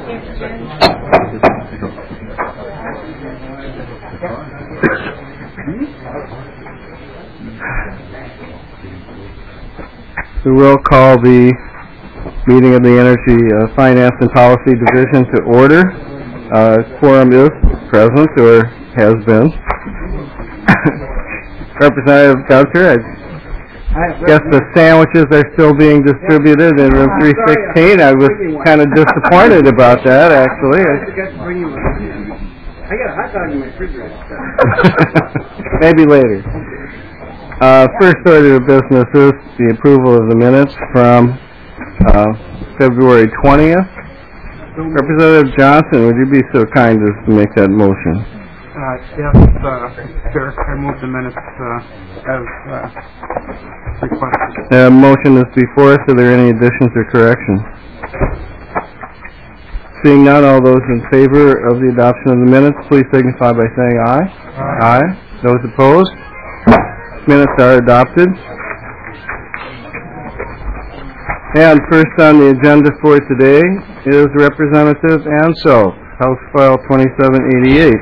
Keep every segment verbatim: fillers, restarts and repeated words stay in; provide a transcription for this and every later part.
We will call the meeting of the Energy uh, Finance and Policy Division to order. Uh, quorum is present, or has been. Representative Gunter, I guess the sandwiches are still being distributed in room three sixteen. I was kind of disappointed about that, actually. I got a hot dog in my refrigerator. Maybe later. Uh, first order of business is the approval of the minutes from uh, February twentieth. Representative Johnson, would you be so kind as to make that motion? Uh, yes, uh, Chair. I move the minutes uh, as uh, requested. The uh, motion is before us. Are there any additions or corrections? Seeing none, all those in favor of the adoption of the minutes, please signify by saying aye. Aye. Aye. Those opposed? Minutes are adopted. And first on the agenda for today is Representative Ansel, House File twenty-seven eighty-eight.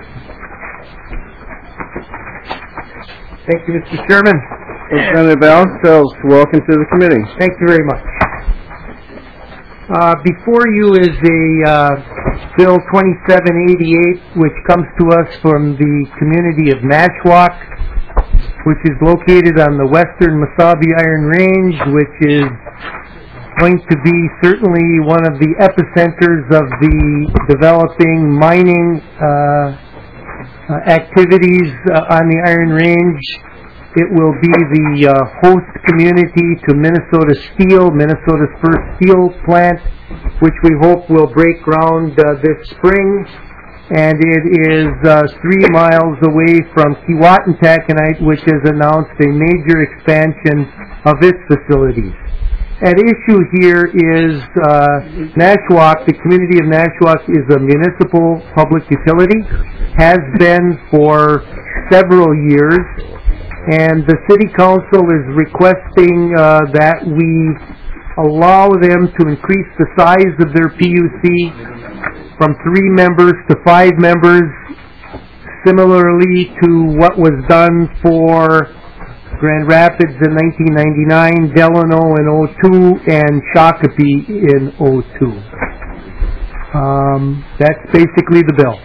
Thank you, Mister Chairman. Representative Ansel, welcome to the committee. Thank you very much. Uh, before you is a uh, Bill twenty-seven eighty-eight, which comes to us from the community of Nashwauk, which is located on the western Mesabi Iron Range, which is going to be certainly one of the epicenters of the developing mining uh, uh, activities uh, on the Iron Range. It will be the uh, host community to Minnesota Steel, Minnesota's first steel plant, which we hope will break ground uh, this spring. And it is uh, three miles away from Keewatin Taconite, which has announced a major expansion of its facilities. At issue here is uh, Nashwauk. The community of Nashwauk is a municipal public utility, has been for several years, and the City Council is requesting uh, that we allow them to increase the size of their P U C from three members to five members, similarly to what was done for Grand Rapids in nineteen ninety-nine, Delano in oh two, and Shakopee in oh two. Um, that's basically the bill.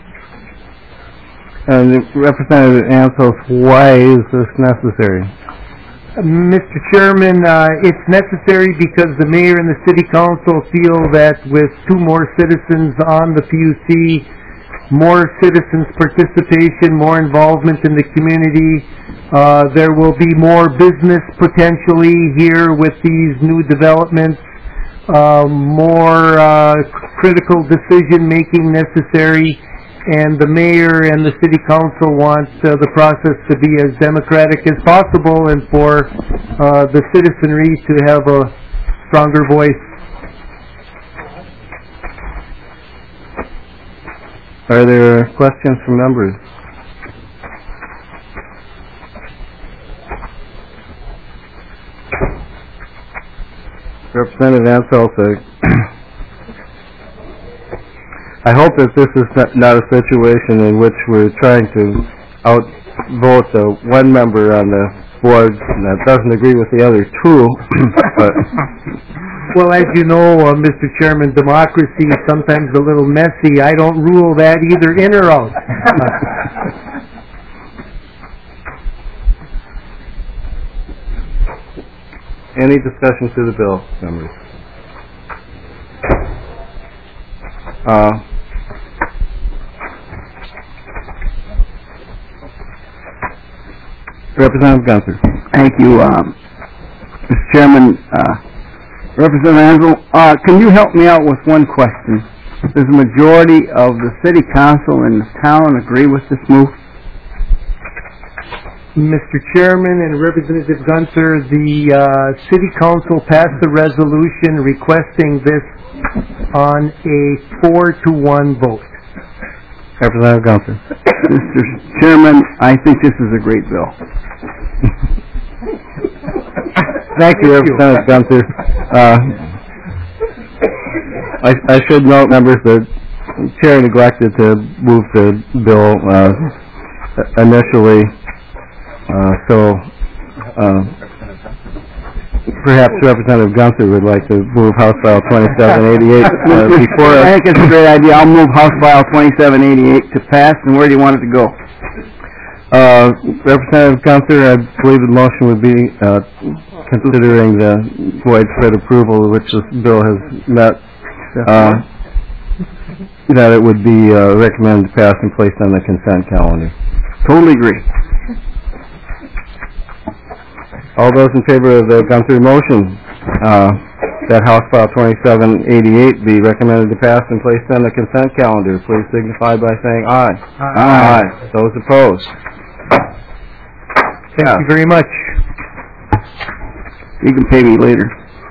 And Representative Ansel, why is this necessary? Mister Chairman, uh, it's necessary because the mayor and the city council feel that with two more citizens on the P U C, more citizens' participation, more involvement in the community, uh, there will be more business potentially here with these new developments, uh, more uh, critical decision-making necessary, and the mayor and the city council want uh, the process to be as democratic as possible and for uh, the citizenry to have a stronger voice. Are there questions from members? Representative Ansel, I hope that this is not a situation in which we're trying to outvote the one member on the board that doesn't agree with the other two. But well, as you know, uh, Mister Chairman, democracy is sometimes a little messy. I don't rule that either in or out. Any discussion to the bill, members? Uh, Representative Gunther. Thank you, um, Mister Chairman. Uh, Representative Ansel, uh, can you help me out with one question? Does the majority of the city council in the town agree with this move? Mister Chairman and Representative Gunther, the uh, city council passed a resolution requesting this on a four to one vote. Representative Gunther. Mister Chairman, I think this is a great bill. Thank you, Representative Gunther. Uh, I, I should note, members, that the Chair neglected to move the bill uh, initially, uh, so uh, perhaps Representative Gunther would like to move House File twenty-seven eighty-eight uh, before us. I think it's a great idea. I'll move House File twenty-seven eighty-eight to pass, and where do you want it to go? Uh, Representative Gunther, I believe the motion would be uh, considering the widespread approval which this bill has met, uh, that it would be uh, recommended to pass and placed on the consent calendar. Totally agree. All those in favor of the Gunther motion, uh, that House File twenty-seven eighty-eight be recommended to pass and placed on the consent calendar, please signify by saying aye. Aye. Aye. Those opposed? Thank Yeah. you very much. You can pay me later.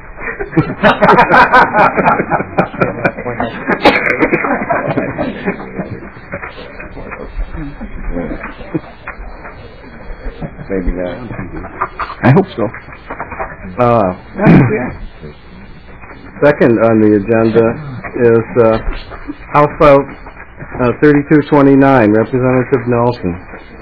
Maybe not. I hope so. Uh, second on the agenda is uh, House File uh, thirty-two twenty-nine, Representative Nelson.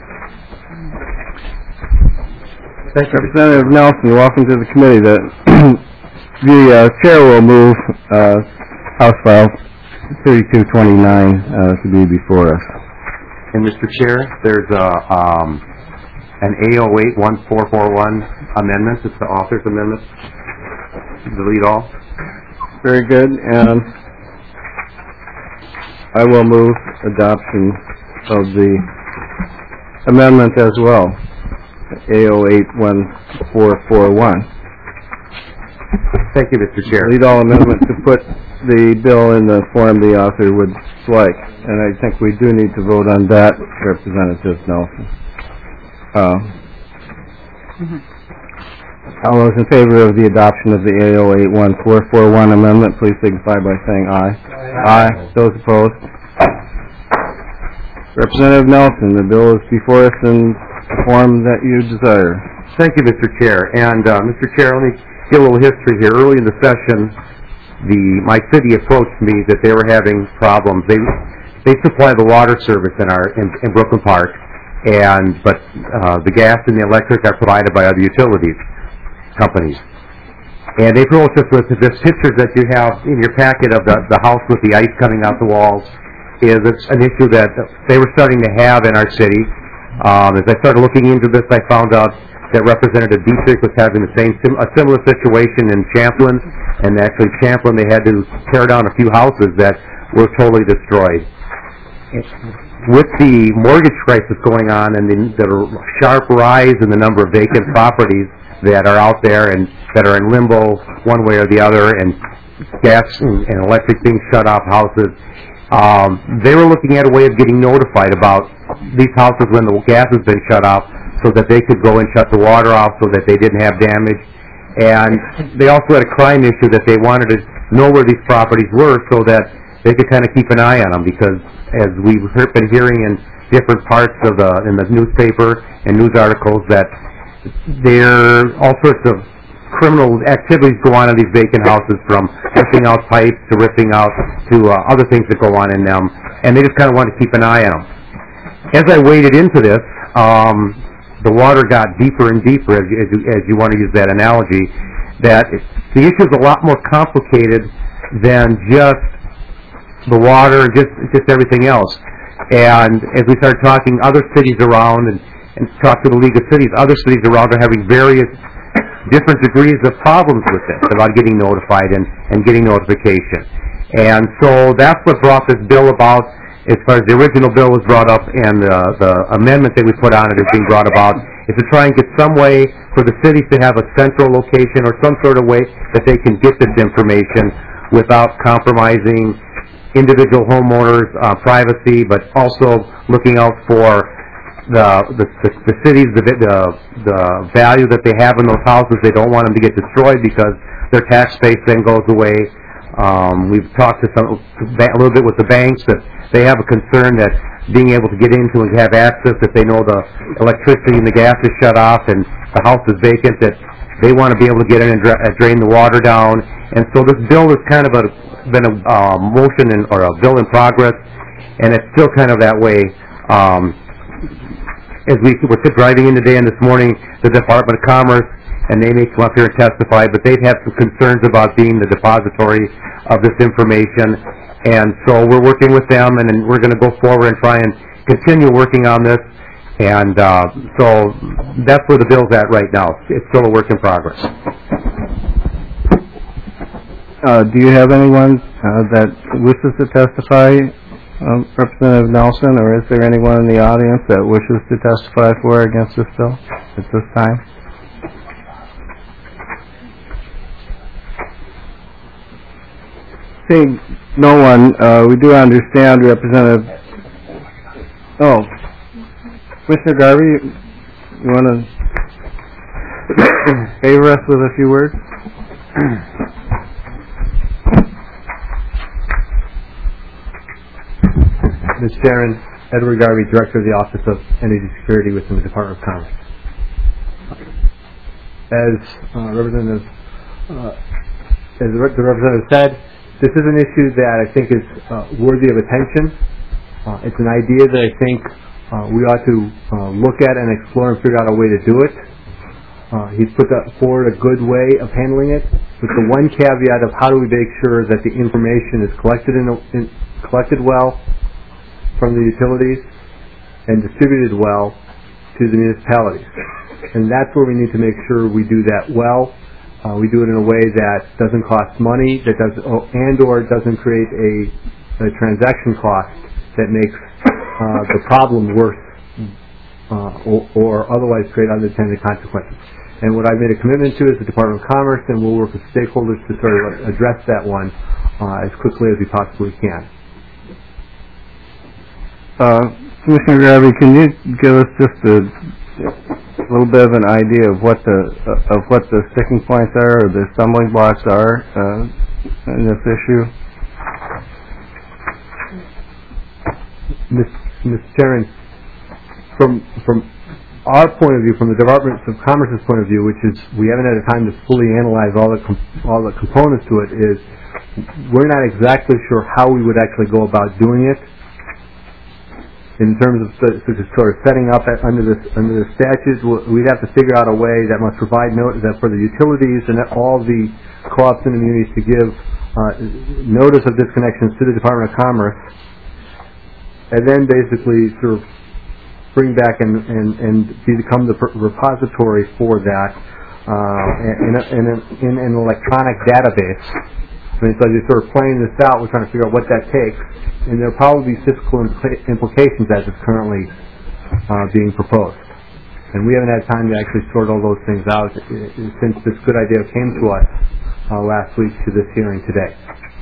Thank you. Representative Nelson, welcome to the committee. The, the uh, chair will move uh, House File thirty-two twenty-nine uh, to be before us. And Mister Chair, there's a, um, an A oh eight one four four one amendment. It's the author's amendment. Delete all. Very good, and I will move adoption of the amendment as well, A oh eight one four four one. Thank you, Mister Chair. Lead all amendment to put the bill in the form the author would like, and I think we do need to vote on that, Representative Nelson. Uh, all those in favor of the adoption of the A oh eight one four four one amendment, please signify by saying aye. Aye. Aye. Those opposed? Representative Nelson, the bill is before us in the form that you desire. Thank you, Mister Chair. And uh, Mister Chair, let me give a little history here. Early in the session, the my city approached me that they were having problems. They they supply the water service in our in, in Brooklyn Park, and but uh, the gas and the electric are provided by other utilities companies. And they approached us with this picture that you have in your packet of the the house with the ice coming out the walls. Is an issue that they were starting to have in our city. Um, as I started looking into this, I found out that Representative Dietrich was having the same sim a similar situation in Champlin, and actually Champlin they had to tear down a few houses that were totally destroyed. With the mortgage crisis going on and the, the sharp rise in the number of vacant properties that are out there and that are in limbo one way or the other, and gas and, and electric being shut off houses, um, they were looking at a way of getting notified about these houses when the gas has been shut off, so that they could go and shut the water off so that they didn't have damage. And they also had a crime issue that they wanted to know where these properties were so that they could kind of keep an eye on them, because as we've been hearing in different parts of the in the newspaper and news articles that there all sorts of criminal activities go on in these vacant houses, from ripping out pipes to ripping out to uh, other things that go on in them, and they just kind of wanted to keep an eye on them. As I waded into this, um, the water got deeper and deeper, as you, as you, as you want to use that analogy, that it, the issue is a lot more complicated than just the water and just, just everything else. And as we started talking, other cities around, and, and talked to the League of Cities, other cities around are having various different degrees of problems with this, about getting notified and, and getting notification. And so that's what brought this bill about. As far as the original bill was brought up and uh, the amendment that we put on it is being brought about, is to try and get some way for the cities to have a central location or some sort of way that they can get this information without compromising individual homeowners' uh, privacy, but also looking out for the the, the, the cities, the, the the value that they have in those houses. They don't want them to get destroyed because their tax base then goes away. Um, we've talked to some a little bit with the banks that they have a concern that being able to get into and have access, if they know the electricity and the gas is shut off and the house is vacant, that they want to be able to get in and dra drain the water down And so this bill has kind of a, been a uh, motion in, or a bill in progress, and it's still kind of that way. Um, as we were driving in today and this morning, the Department of Commerce, and they may come up here and testify, but they've had some concerns about being the depository of this information. And so we're working with them, and then we're going to go forward and try and continue working on this. And uh, so that's where the bill's at right now. It's still a work in progress. Uh, do you have anyone uh, that wishes to testify, um, Representative Nelson, or is there anyone in the audience that wishes to testify for or against this bill at this time? Seeing no one, uh, we do understand Representative... Oh, Commissioner Garvey, you want to favor us with a few words? Mister Chairman, Edward Garvey, Director of the Office of Energy Security within the Department of Commerce. As uh, Representative, uh, as the Representative said, this is an issue that I think is uh, worthy of attention. Uh, it's an idea that I think uh, we ought to uh, look at and explore and figure out a way to do it. Uh, he's put that forward a good way of handling it, with the one caveat of how do we make sure that the information is collected in, a, in collected well from the utilities and distributed well to the municipalities. And that's where we need to make sure we do that well. Uh, we do it in a way that doesn't cost money, that does, oh, and or doesn't create a, a transaction cost that makes uh, the problem worse uh, or, or otherwise create unintended consequences. And what I've made a commitment to is the Department of Commerce, and we'll work with stakeholders to sort of address that one uh, as quickly as we possibly can. Uh, Commissioner Garvey, can you give us just a little bit of an idea of what the uh, of what the sticking points are, or the stumbling blocks are uh, in this issue? Mister Chairman, from from our point of view, from the Department of Commerce's point of view, which is we haven't had a time to fully analyze all the com- all the components to it, is we're not exactly sure how we would actually go about doing it. In terms of so, so just sort of setting up at, under this under the statutes, we'd have to figure out a way that must provide notice that for the utilities and all the co-ops and communities to give uh, notice of disconnections to the Department of Commerce, and then basically sort of bring back and and, and become the repository for that uh, in, a, in, a, in an electronic database. I mean, so as you're sort of playing this out, we're trying to figure out what that takes, and there will probably be fiscal impl- implications as it's currently uh, being proposed. And we haven't had time to actually sort all those things out since this good idea came to us uh, last week to this hearing today.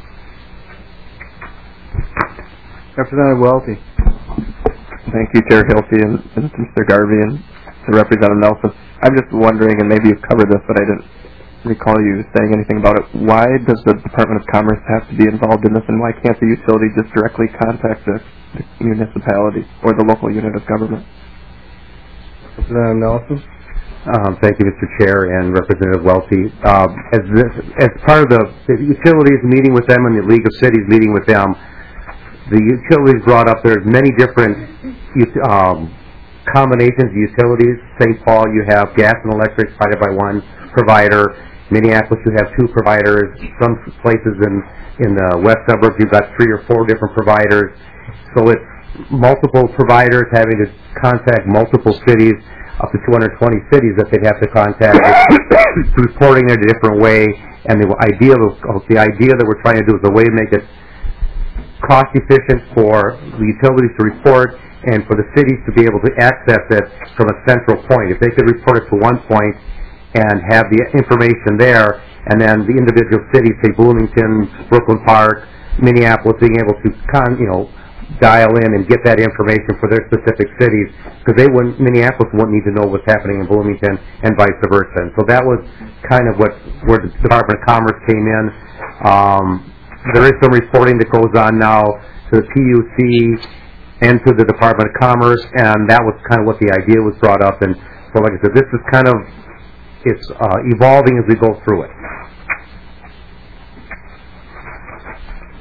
Representative Welty. Thank you, Chair Hilty and, and Mister Garvey and, and Representative Nelson. I'm just wondering, and maybe you've covered this, but I didn't recall you saying anything about it. Why does the Department of Commerce have to be involved in this, and why can't the utility just directly contact the, the municipality or the local unit of government? Representative Nelson. Um, thank you, Mister Chair and Representative Welty. Uh, as this, as part of the, the utilities meeting with them and the League of Cities meeting with them, the utilities brought up there's many different um, combinations of utilities. Saint Paul, you have gas and electric provided by one provider. Minneapolis, you have two providers. Some places in, in the west suburbs, you've got three or four different providers. So it's multiple providers having to contact multiple cities, up to two hundred twenty cities that they'd have to contact, reporting in a different way. And the idea of the idea that we're trying to do is a way to make it cost efficient for the utilities to report and for the cities to be able to access it from a central point. If they could report it to one point and have the information there, and then the individual cities, say Bloomington, Brooklyn Park, Minneapolis, being able to con, you know, dial in and get that information for their specific cities, because they wouldn't, Minneapolis wouldn't need to know what's happening in Bloomington and vice versa. And so that was kind of what where the Department of Commerce came in. Um, there is some reporting that goes on now to the P U C and to the Department of Commerce, and that was kind of what the idea was brought up. And so, like I said, this is kind of it's uh, evolving as we go through it.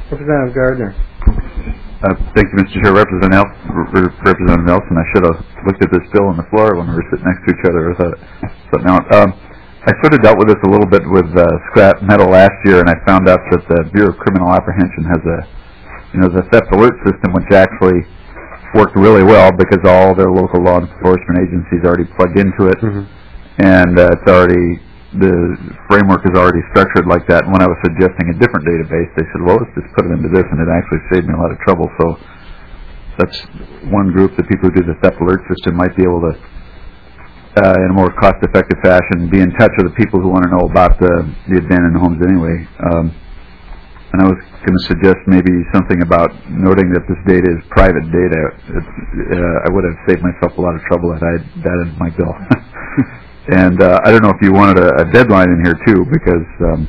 Representative Gardner. Uh, thank you, Mister Chair. Representative, Nel- Representative Nelson, I should have looked at this bill on the floor when we were sitting next to each other. I thought, something out. Um, I sort of dealt with this a little bit with uh, scrap metal last year, and I found out that the Bureau of Criminal Apprehension has a, you know, the theft alert system, which actually worked really well because all their local law enforcement agencies already plugged into it, mm-hmm. and uh, it's already, the framework is already structured like that. And when I was suggesting a different database, they said, well, let's just put it into this, and it actually saved me a lot of trouble. So that's one group, the people who do the theft alert system might be able to, uh, in a more cost-effective fashion, be in touch with the people who want to know about the, the abandoned homes anyway. Um, and I was going to suggest maybe something about noting that this data is private data. It's, uh, I would have saved myself a lot of trouble if I had that in my bill. And uh, I don't know if you wanted a, a deadline in here too, because um,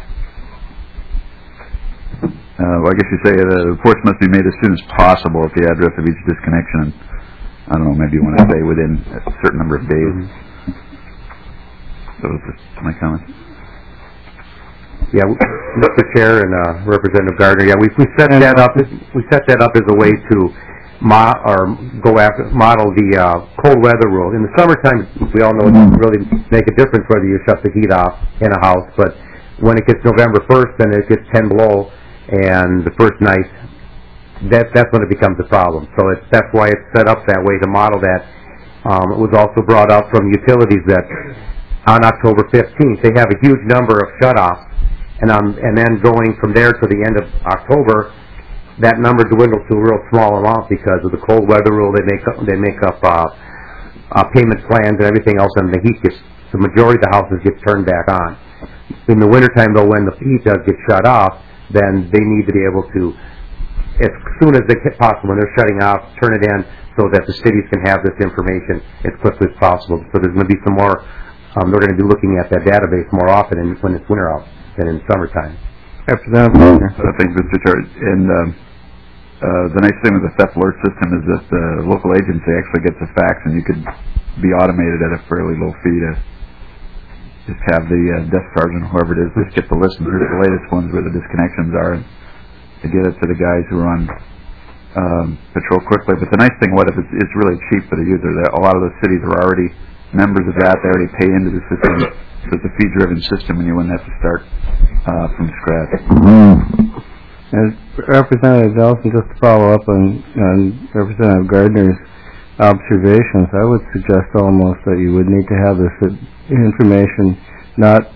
uh, well, I guess you say the reports must be made as soon as possible at the address of each disconnection. And I don't know, maybe you want to say within a certain number of days. That was just my comment. Yeah, Mister Chair and uh, Representative Gardner. Yeah, we we set that up. We set that up as a way to Mo- or go after model the uh, cold weather rule. In the summertime, we all know it doesn't really make a difference whether you shut the heat off in a house, but when it gets November first, then it gets ten below, and the first night, that that's when it becomes a problem. So it's, that's why it's set up that way to model that. Um, it was also brought up from utilities that on October fifteenth, they have a huge number of shutoffs, and um, and then going from there to the end of October, that number dwindles to a real small amount because of the cold weather rule. They make up, they make up uh, uh, payment plans and everything else, and the heat gets, the majority of the houses get turned back on. In the wintertime, though, when the heat does get shut off, then they need to be able to, as soon as they can possible, when they're shutting off, turn it in so that the cities can have this information as quickly as possible. So there's going to be some more, um, they're going to be looking at that database more often in, when it's winter out than in summertime. Representative, I think, Mister Chair, and um, uh, the nice thing with the theft alert system is that the local agency actually gets a fax, and you could be automated at a fairly low fee to just have the uh, desk sergeant, whoever it is, just get the list, and here's the latest ones where the disconnections are, and to get it to the guys who are on um, patrol quickly. But the nice thing, what if it's, it's really cheap for the user? A lot of the cities are already members of that; they already pay into the system. So it's a fee-driven system, and you wouldn't have to start uh, from scratch. As Representative Nelson, just to follow up on, on Representative Gardner's observations, I would suggest almost that you would need to have this information not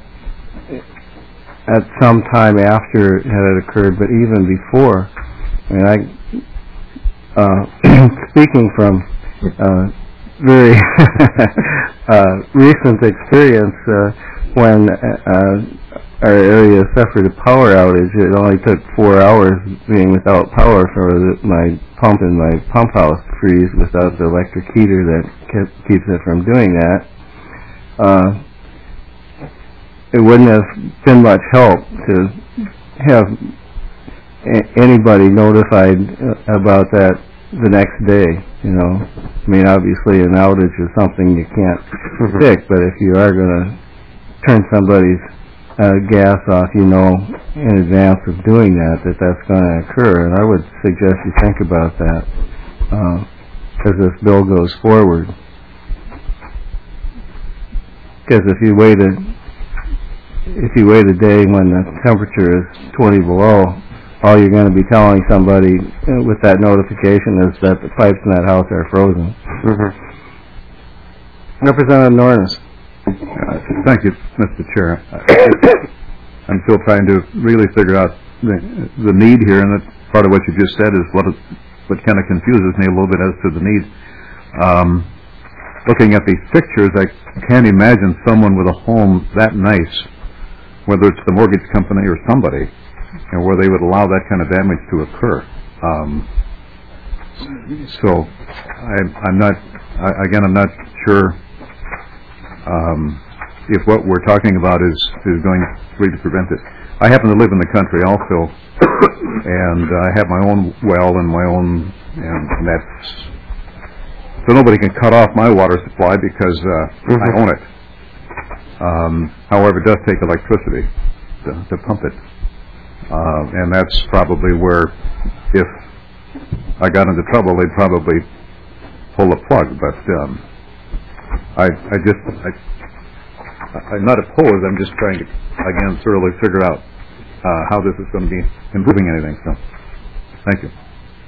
at some time after it had occurred, but even before. I mean, I, uh, speaking from uh, very uh, recent experience, uh, when uh, our area suffered a power outage, it only took four hours being without power for the, my pump in my pump house to freeze without the electric heater that kept, keeps it from doing that. Uh, it wouldn't have been much help to have a- anybody notified uh, about that the next day, you know. I mean, obviously an outage is something you can't fix, but if you are going to turn somebody's uh, gas off, you know in advance of doing that that that's going to occur. And I would suggest you think about that uh, as this bill goes forward. Because if you wait a if you wait a day when the temperature is twenty below, all you're going to be telling somebody uh, with that notification is that the pipes in that house are frozen. Mm-hmm. Representative Norris. Uh, thank you, Mister Chair. I'm still trying to really figure out the, the need here, and that's part of what you just said is what is, what kind of confuses me a little bit as to the need. Um, looking at these pictures, I can't imagine someone with a home that nice, whether it's the mortgage company or somebody, and where they would allow that kind of damage to occur. Um, so, I, I'm not, I, again, I'm not sure um, if what we're talking about is, is going really to prevent it. I happen to live in the country also, and I have my own well and my own, and that's, so nobody can cut off my water supply because uh, mm-hmm. I own it. Um, however, it does take electricity to, to pump it. Uh, and that's probably where, if I got into trouble, they'd probably pull the plug. But um, I, I just, I, I'm not opposed. I'm just trying to, again, thoroughly figure out uh, how this is going to be improving anything. So, thank you.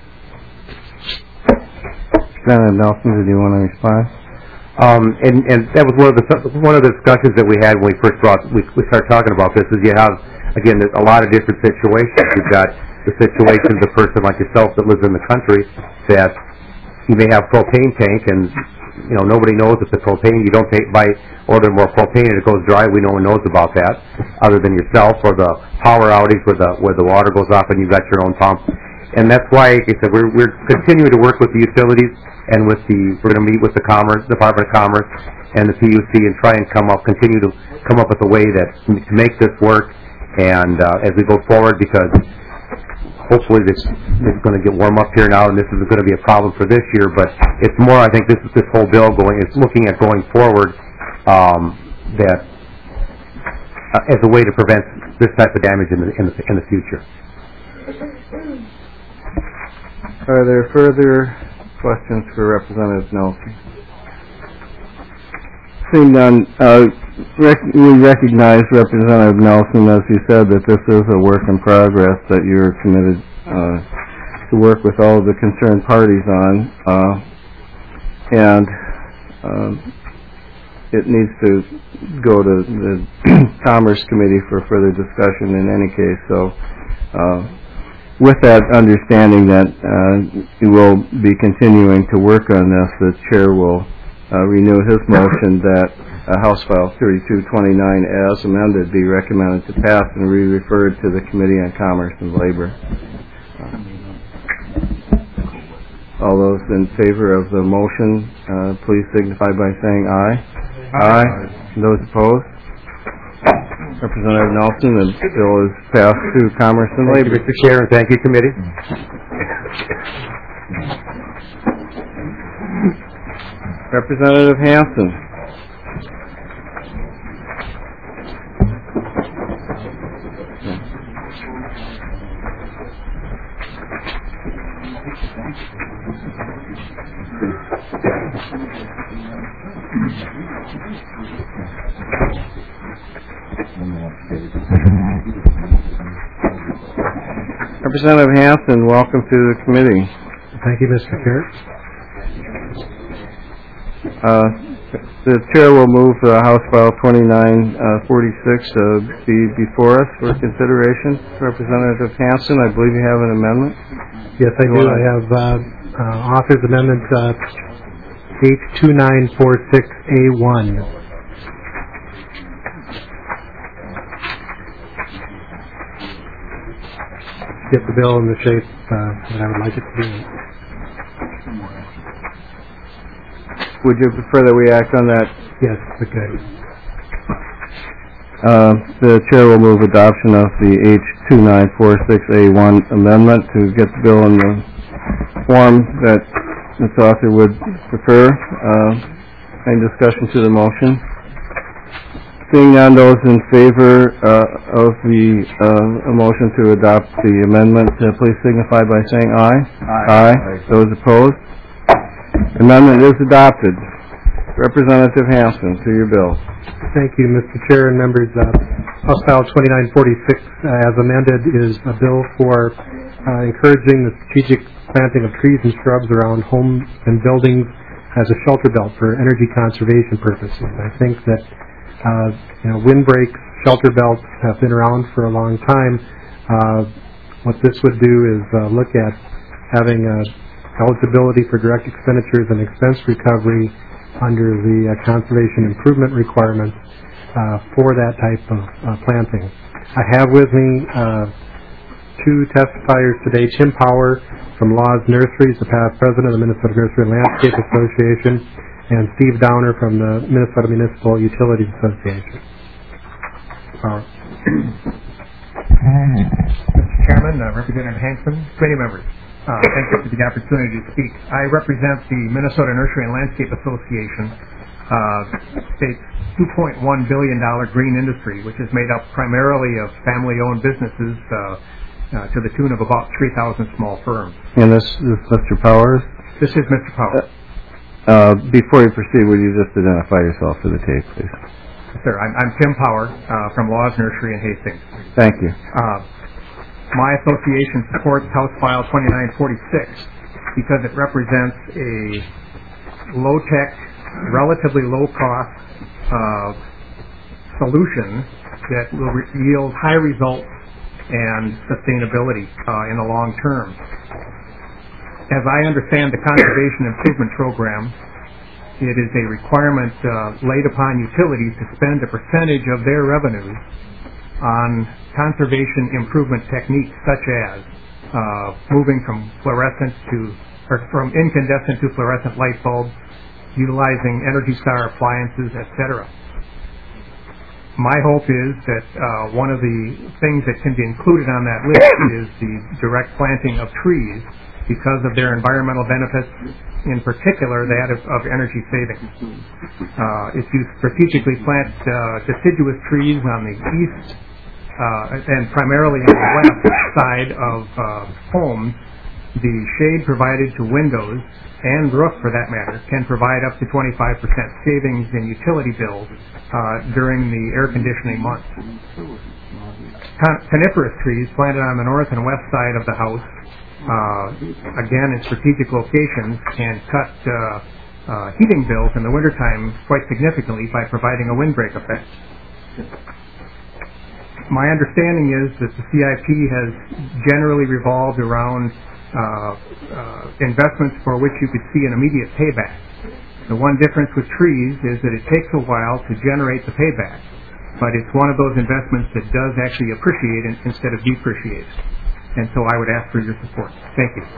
Representative Nelson, did you want to respond? Um, and, and that was one of the one of the discussions that we had when we first brought we, we started talking about this. Is you have again a lot of different situations. You've got the situation of a person like yourself that lives in the country that you may have propane tank and you know nobody knows if the propane you don't take buy order more propane and it goes dry. We no one knows about that other than yourself, or the power outage where the where the water goes off and you've got your own pump. And that's why, like I said, we're, we're continuing to work with the utilities and with the, we're going to meet with the Commerce, Department of Commerce and the P U C and try and come up, continue to come up with a way that, to make this work and, uh, as we go forward, because hopefully this, this is going to get warm up here now and this isn't going to be a problem for this year, but it's more, I think this is this whole bill going, it's looking at going forward, um, that, uh, as a way to prevent this type of damage in the, in the, in the future. Are there further questions for Representative Nelson? Seeing none, uh, rec- we recognize Representative Nelson, as you said, that this is a work in progress that you're committed uh, to work with all of the concerned parties on, uh, and uh, it needs to go to the Commerce Committee for further discussion in any case. So. Uh, With that understanding that uh, you will be continuing to work on this, the chair will uh, renew his motion that uh, House File thirty-two twenty-nine as amended be recommended to pass and be referred to the Committee on Commerce and Labor. Uh, all those in favor of the motion, uh, please signify by saying aye. Aye. Aye. Those opposed? Representative Nelson, the bill is passed to Commerce and Thank Labor. you, Mister Chair, and thank you, Committee. Representative Hanson. Representative Hanson, welcome to the committee. Thank you, Mister Chair. Uh, the chair will move uh, House File twenty-nine forty-six uh, be before us for consideration. Representative Hanson, I believe you have an amendment. Yes, I do. I have uh, uh, Author's Amendment uh, H two nine four six A one. Get the bill in the shape uh, that I would like it to be. Would you prefer that we act on that? Yes, okay. Uh, the chair will move adoption of the H two nine four six A one amendment to get the bill in the form that its author would prefer. Uh, any discussion to the motion? Seeing none, those in favor uh, of the uh, motion to adopt the amendment, uh, please signify by saying aye. Aye. Aye. Aye. Those opposed? Amendment is adopted. Representative Hanson, to your bill. Thank you, Mister Chair and members. Uh, House File twenty-nine forty-six, uh, as amended, is a bill for uh, encouraging the strategic planting of trees and shrubs around homes and buildings as a shelter belt for energy conservation purposes. I think that Uh, you know, windbreaks, shelter belts have been around for a long time. Uh, what this would do is uh, look at having uh, eligibility for direct expenditures and expense recovery under the uh, conservation improvement requirements uh, for that type of uh, planting. I have with me uh, two testifiers today, Tim Power from Laws Nurseries, the past president of the Minnesota Nursery and Landscape Association, and Steve Downer from the Minnesota Municipal Utilities Association. Uh, Mister Chairman, uh, Representative Hanson, committee members, uh, thank you for the opportunity to speak. I represent the Minnesota Nursery and Landscape Association. uh, state's two point one billion dollars green industry, which is made up primarily of family-owned businesses uh, uh, to the tune of about three thousand small firms. And this is Mister Powers? This is Mister Powers. Uh, uh, before you proceed, would you just identify yourself for the tape, please? Sir, I'm, I'm Tim Power uh, from Laws Nursery in Hastings. Thank you. Uh, my association supports House File twenty-nine forty-six because it represents a low-tech, relatively low-cost uh, solution that will re- yield high results and sustainability uh, in the long term. As I understand the Conservation Improvement Program, it is a requirement uh, laid upon utilities to spend a percentage of their revenues on conservation improvement techniques such as uh, moving from fluorescent to, or from incandescent to fluorescent light bulbs, utilizing Energy Star appliances, et cetera. My hope is that uh, one of the things that can be included on that list is the direct planting of trees because of their environmental benefits, in particular that of, of energy savings. Uh, if you strategically plant uh, deciduous trees on the east uh, and primarily on the west side of uh, homes, the shade provided to windows and roof, for that matter, can provide up to twenty-five percent savings in utility bills uh, during the air conditioning months. Con- coniferous trees planted on the north and west side of the house, uh, again in strategic locations, can cut uh, uh, heating bills in the wintertime quite significantly by providing a windbreak effect. My understanding is that the C I P has generally revolved around Uh, uh, investments for which you could see an immediate payback. The one difference with trees is that it takes a while to generate the payback, but it's one of those investments that does actually appreciate in, instead of depreciate. And so I would ask for your support. Thank you.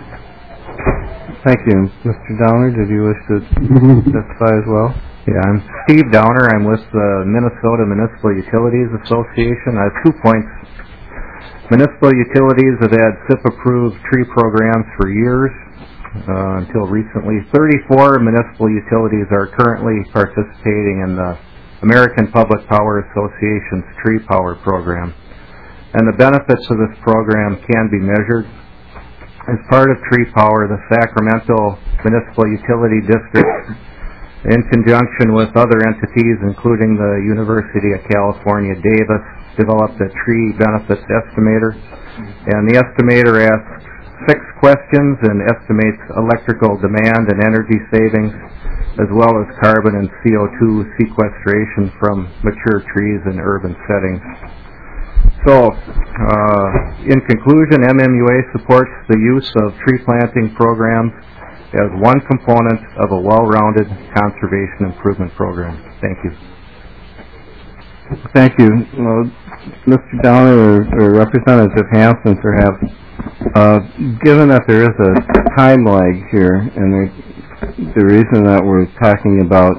Thank you. Mister Downer, did you wish to testify as well? Yeah, I'm Steve Downer. I'm with the Minnesota Municipal Utilities Association. I have two points. Municipal utilities have had S I P-approved tree programs for years, uh, until recently. thirty-four municipal utilities are currently participating in the American Public Power Association's Tree Power Program. And the benefits of this program can be measured. As part of Tree Power, the Sacramento Municipal Utility District, in conjunction with other entities, including the University of California, Davis, developed a tree benefits estimator, and the estimator asks six questions and estimates electrical demand and energy savings, as well as carbon and C O two sequestration from mature trees in urban settings. So, uh, in conclusion, M M U A supports the use of tree planting programs as one component of a well-rounded conservation improvement program. Thank you. Thank you. Well, Mister Downer or, or Representative Hanson, perhaps, uh, given that there is a time lag here, and the, the reason that we're talking about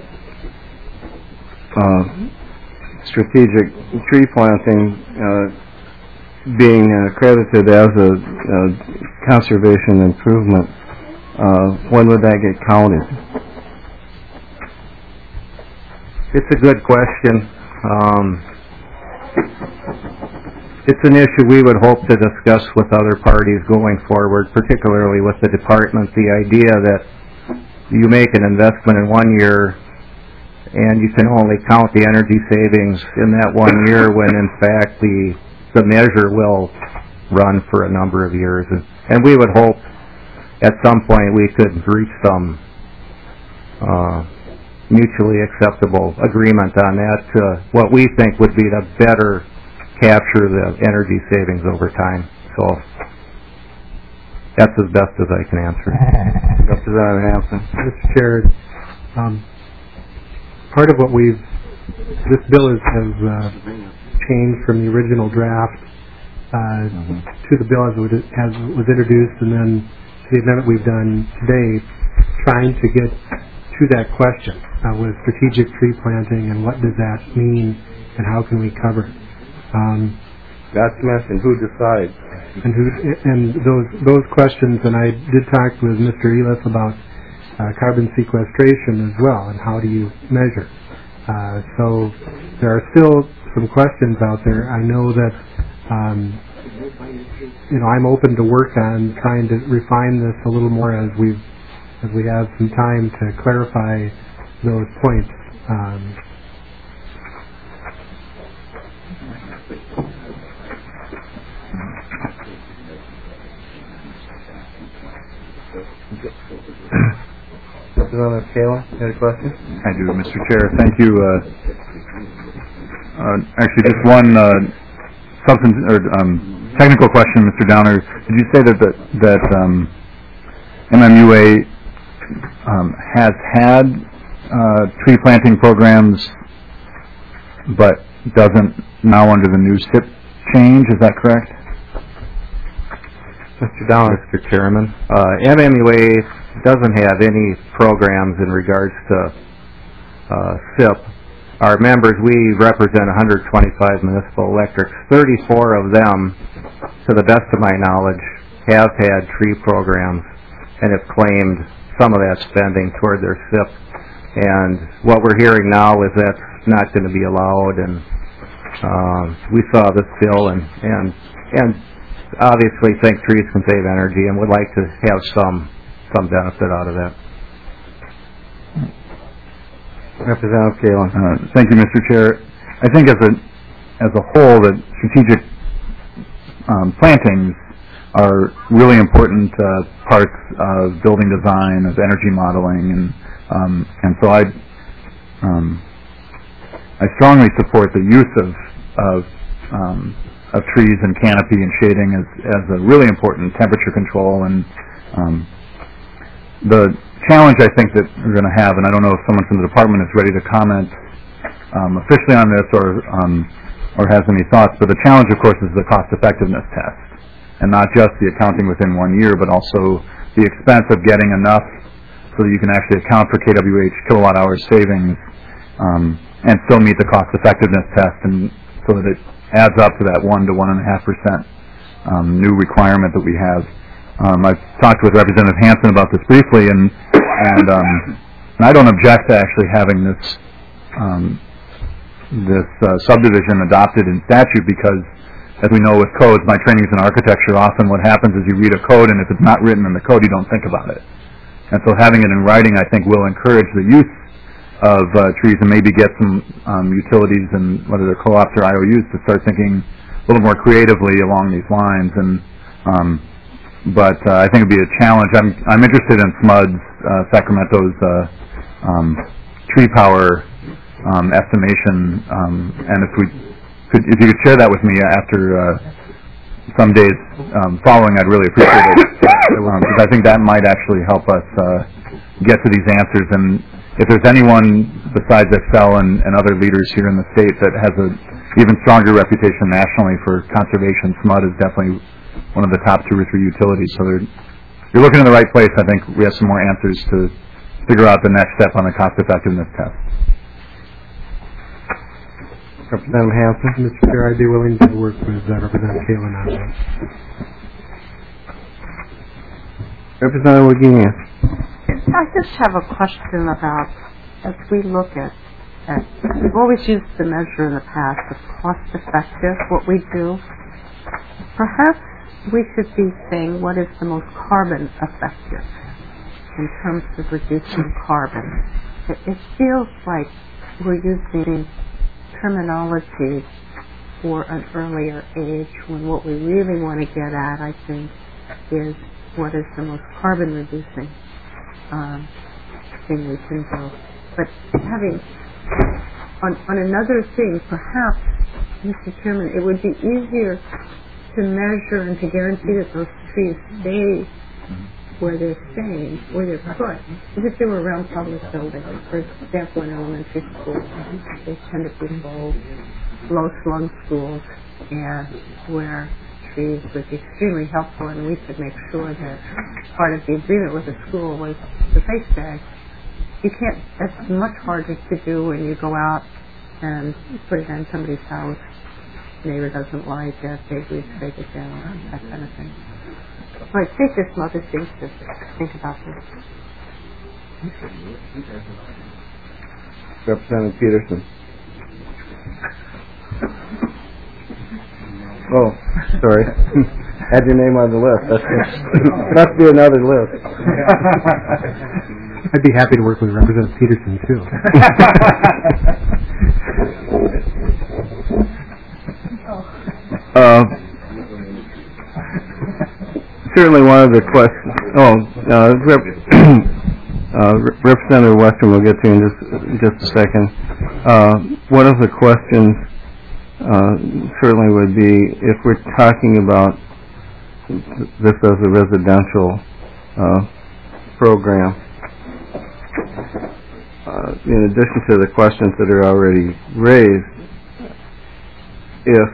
uh, strategic tree planting uh, being uh, credited as a, a conservation improvement, uh, when would that get counted? It's a good question. Um, it's an issue we would hope to discuss with other parties going forward, particularly with the department. The idea that you make an investment in one year and you can only count the energy savings in that one year when in fact the the measure will run for a number of years. And, and we would hope at some point we could reach some uh, mutually acceptable agreement on that, uh, what we think would be to better capture the energy savings over time. So that's as best as I can answer. Representative Hanson. Mister Chair, um, part of what we've, this bill is, has uh, changed from the original draft uh, mm-hmm. to the bill as it, was, as it was introduced, and then to the amendment we've done today, trying to get to that question uh, with strategic tree planting and what does that mean and how can we cover it. Um, Not to mention who decides. And who and those those questions, and I did talk with Mister Elis about uh, carbon sequestration as well, and how do you measure? Uh, so there are still some questions out there. I know that um, you know I'm open to work on trying to refine this a little more as we as we have some time to clarify those points. Um, Representative Kayla, you had a question? I do, Mister Chair. Thank you. Uh, uh, actually, just one uh, substance or um, technical question, Mister Downer. Did you say that that, that um, M M U A um, has had uh, tree planting programs, but doesn't now under the new S I P change? Is that correct? Mister Downer, Mister Chairman, uh, M M U A doesn't have any programs in regards to uh, S I P. Our members, we represent one hundred twenty-five municipal electrics. thirty-four of them, to the best of my knowledge, have had tree programs and have claimed some of that spending toward their S I P. And what we're hearing now is that's not going to be allowed. And uh, we saw this bill and, and, and obviously think trees can save energy and would like to have some some benefit out of that. Representative Galen. Uh, thank you, Mister Chair. I think as a as a whole, that strategic um, plantings are really important uh, parts of building design, of energy modeling, and um, and so I um, I strongly support the use of of um, of trees and canopy and shading as as a really important temperature control. And um, the challenge I think that we're going to have, and I don't know if someone from the department is ready to comment um, officially on this or um, or has any thoughts, but the challenge, of course, is the cost-effectiveness test, and not just the accounting within one year, but also the expense of getting enough so that you can actually account for K W H kilowatt-hour savings um, and still meet the cost-effectiveness test, and so that it adds up to that one to one and a half percent um, new requirement that we have. Um, I've talked with Representative Hansen about this briefly, and and, um, and I don't object to actually having this um, this uh, subdivision adopted in statute because, as we know with codes, my training is in architecture. Often, what happens is you read a code, and if it's not written in the code, you don't think about it. And so, having it in writing, I think, will encourage the use of uh, trees and maybe get some um, utilities, and whether they're co-ops or I O Us, to start thinking a little more creatively along these lines. And um, But uh, I think it'd be a challenge. I'm I'm interested in SMUD's, uh, Sacramento's uh, um, tree power um, estimation, um, and if we could, if you could share that with me after uh, some days um, following, I'd really appreciate it. Um, because I think that might actually help us uh, get to these answers. And if there's anyone besides Excel and, and other leaders here in the state that has a even stronger reputation nationally for conservation, SMUD is definitely one of the top two or three utilities. So you're looking in the right place. I think we have some more answers to figure out the next step on the cost-effectiveness test. Representative Hansen. Mister Chair, I'd be willing to work with uh, Representative Kalen on that. Representative Wagenius. I just have a question about, as we look at, at we've always used the measure in the past of cost-effective, what we do. Perhaps we should be saying what is the most carbon effective in terms of reducing carbon. It, it feels like we're using terminology for an earlier age when what we really want to get at, I think, is what is the most carbon reducing um, thing we can do. But having, on, on another thing, perhaps, Mister Chairman, it would be easier to measure and to guarantee that those trees stay where they're staying, where they're put, as if they were around public buildings. For example, in elementary schools, they tend to be low, low-slung schools, and where trees would be extremely helpful, and we could make sure that part of the agreement with the school was the face tag. You can't, that's much harder to do when you go out and put it in somebody's house. Neighbor doesn't like it, they agree to take it down, that kind of thing. So I think there's some other things to think about this. Representative Peterson. Oh, sorry. Had your name on the list. That's must be another list. I'd be happy to work with Representative Peterson, too. uh, certainly one of the questions... Oh, uh, Rep- uh, Representative Western will get to in just, just a second. Uh, one of the questions uh, certainly would be if we're talking about this as a residential uh, program, uh, in addition to the questions that are already raised, if,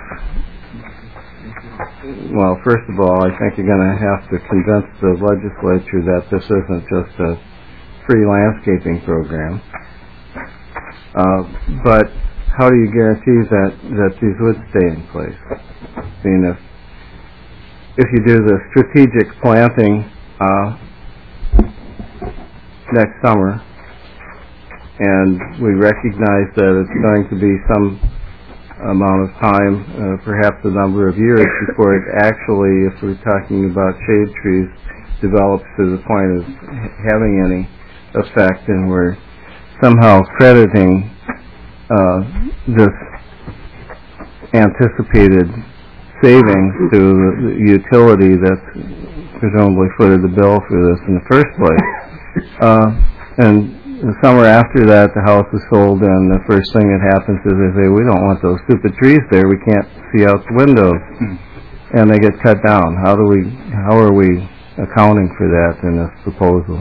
well, first of all, I think you're going to have to convince the legislature that this isn't just a free landscaping program. Uh, but how do you guarantee that, that these would stay in place? I mean, if if you do the strategic planting uh, next summer, and we recognize that it's going to be some amount of time, uh, perhaps a number of years, before it actually, if we're talking about shade trees, develops to the point of having any effect, and we're somehow crediting uh, this anticipated savings to the utility that's presumably footed the bill for this in the first place. Uh, and the summer after that, the house is sold, and the first thing that happens is they say, we don't want those stupid trees there, we can't see out the windows. And they get cut down. How do we, how are we accounting for that in this proposal?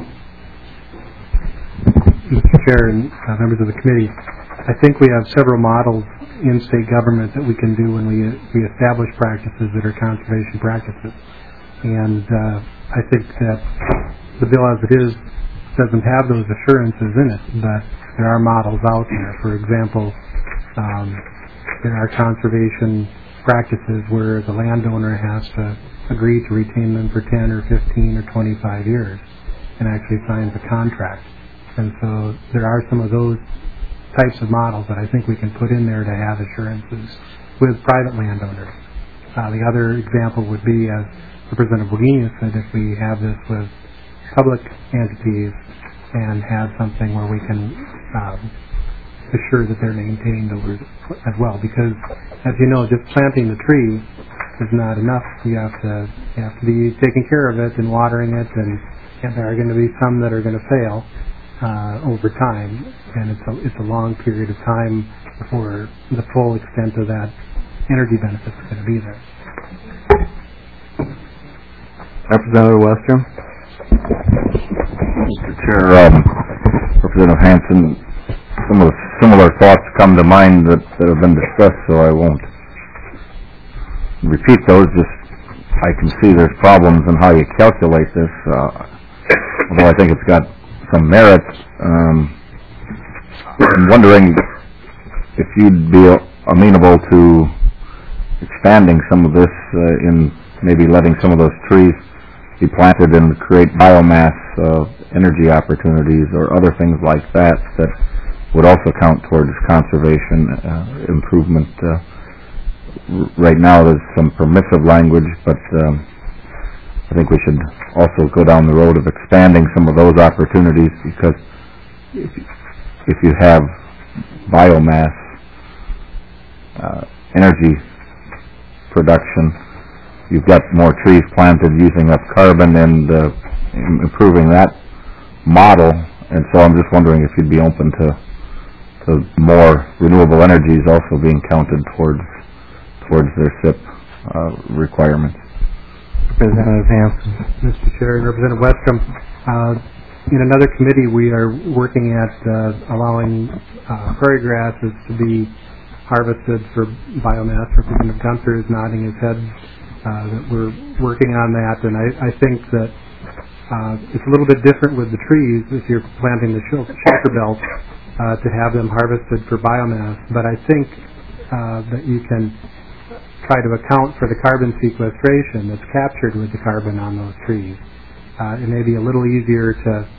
Mister Chair and uh, members of the committee, I think we have several models in state government that we can do when we, we establish practices that are conservation practices. And uh, I think that the bill as it is doesn't have those assurances in it, but there are models out there. For example, um, there are conservation practices where the landowner has to agree to retain them for ten or fifteen or twenty-five years and actually signs a contract. And so there are some of those types of models that I think we can put in there to have assurances with private landowners. Uh, the other example would be, as Representative Bogenius said, if we have this with public entities and have something where we can um, assure that they're maintained over as well. Because, as you know, just planting the tree is not enough. You have to you have to be taking care of it and watering it, and, and there are going to be some that are going to fail uh, over time, and it's a, it's a long period of time before the full extent of that energy benefit is going to be there. Representative Western. Mister Chair, um, Representative Hanson, some of the similar thoughts come to mind that, that have been discussed, so I won't repeat those. Just I can see there's problems in how you calculate this, uh, although I think it's got some merit. Um, I'm wondering if you'd be amenable to expanding some of this uh, in maybe letting some of those trees be planted and create biomass uh, energy opportunities or other things like that that would also count towards conservation uh, improvement. Uh, r- right now there's some permissive language, but um, I think we should also go down the road of expanding some of those opportunities, because if you, if you have biomass uh, energy production, you've got more trees planted using up carbon and uh, improving that model. And so I'm just wondering if you'd be open to to more renewable energies also being counted towards towards their S I P uh, requirements. Representative Hanson. Mister Chair and Representative Westrom, uh, in another committee we are working at uh, allowing uh, prairie grasses to be harvested for biomass. Representative Gunther is nodding his head uh, that we're working on that, and I, I think that uh, it's a little bit different with the trees if you're planting the shelter belt uh, to have them harvested for biomass, but I think uh, that you can try to account for the carbon sequestration that's captured with the carbon on those trees. Uh, it may be a little easier to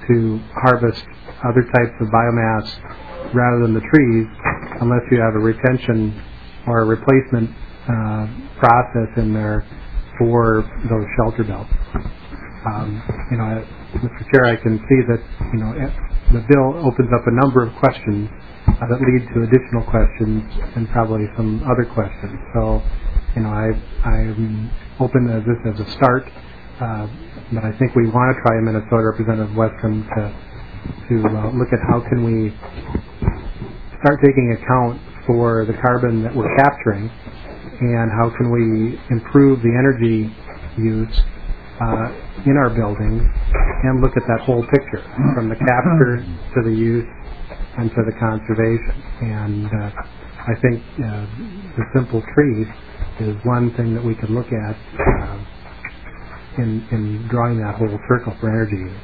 to harvest other types of biomass rather than the trees unless you have a retention or a replacement uh, process in there for those shelter belts. Um, you know, I- Mister Chair, I can see that, you know, eh, the bill opens up a number of questions uh, that lead to additional questions and probably some other questions. So, you know, I, I'm open to this as a start, uh, but I think we want to try in Minnesota, Representative Westrom, to, to uh, look at how can we start taking account for the carbon that we're capturing and how can we improve the energy use uh, in our buildings and look at that whole picture from the capture to the use and to the conservation. And uh, I think uh, the simple tree is one thing that we could look at uh, in, in drawing that whole circle for energy use.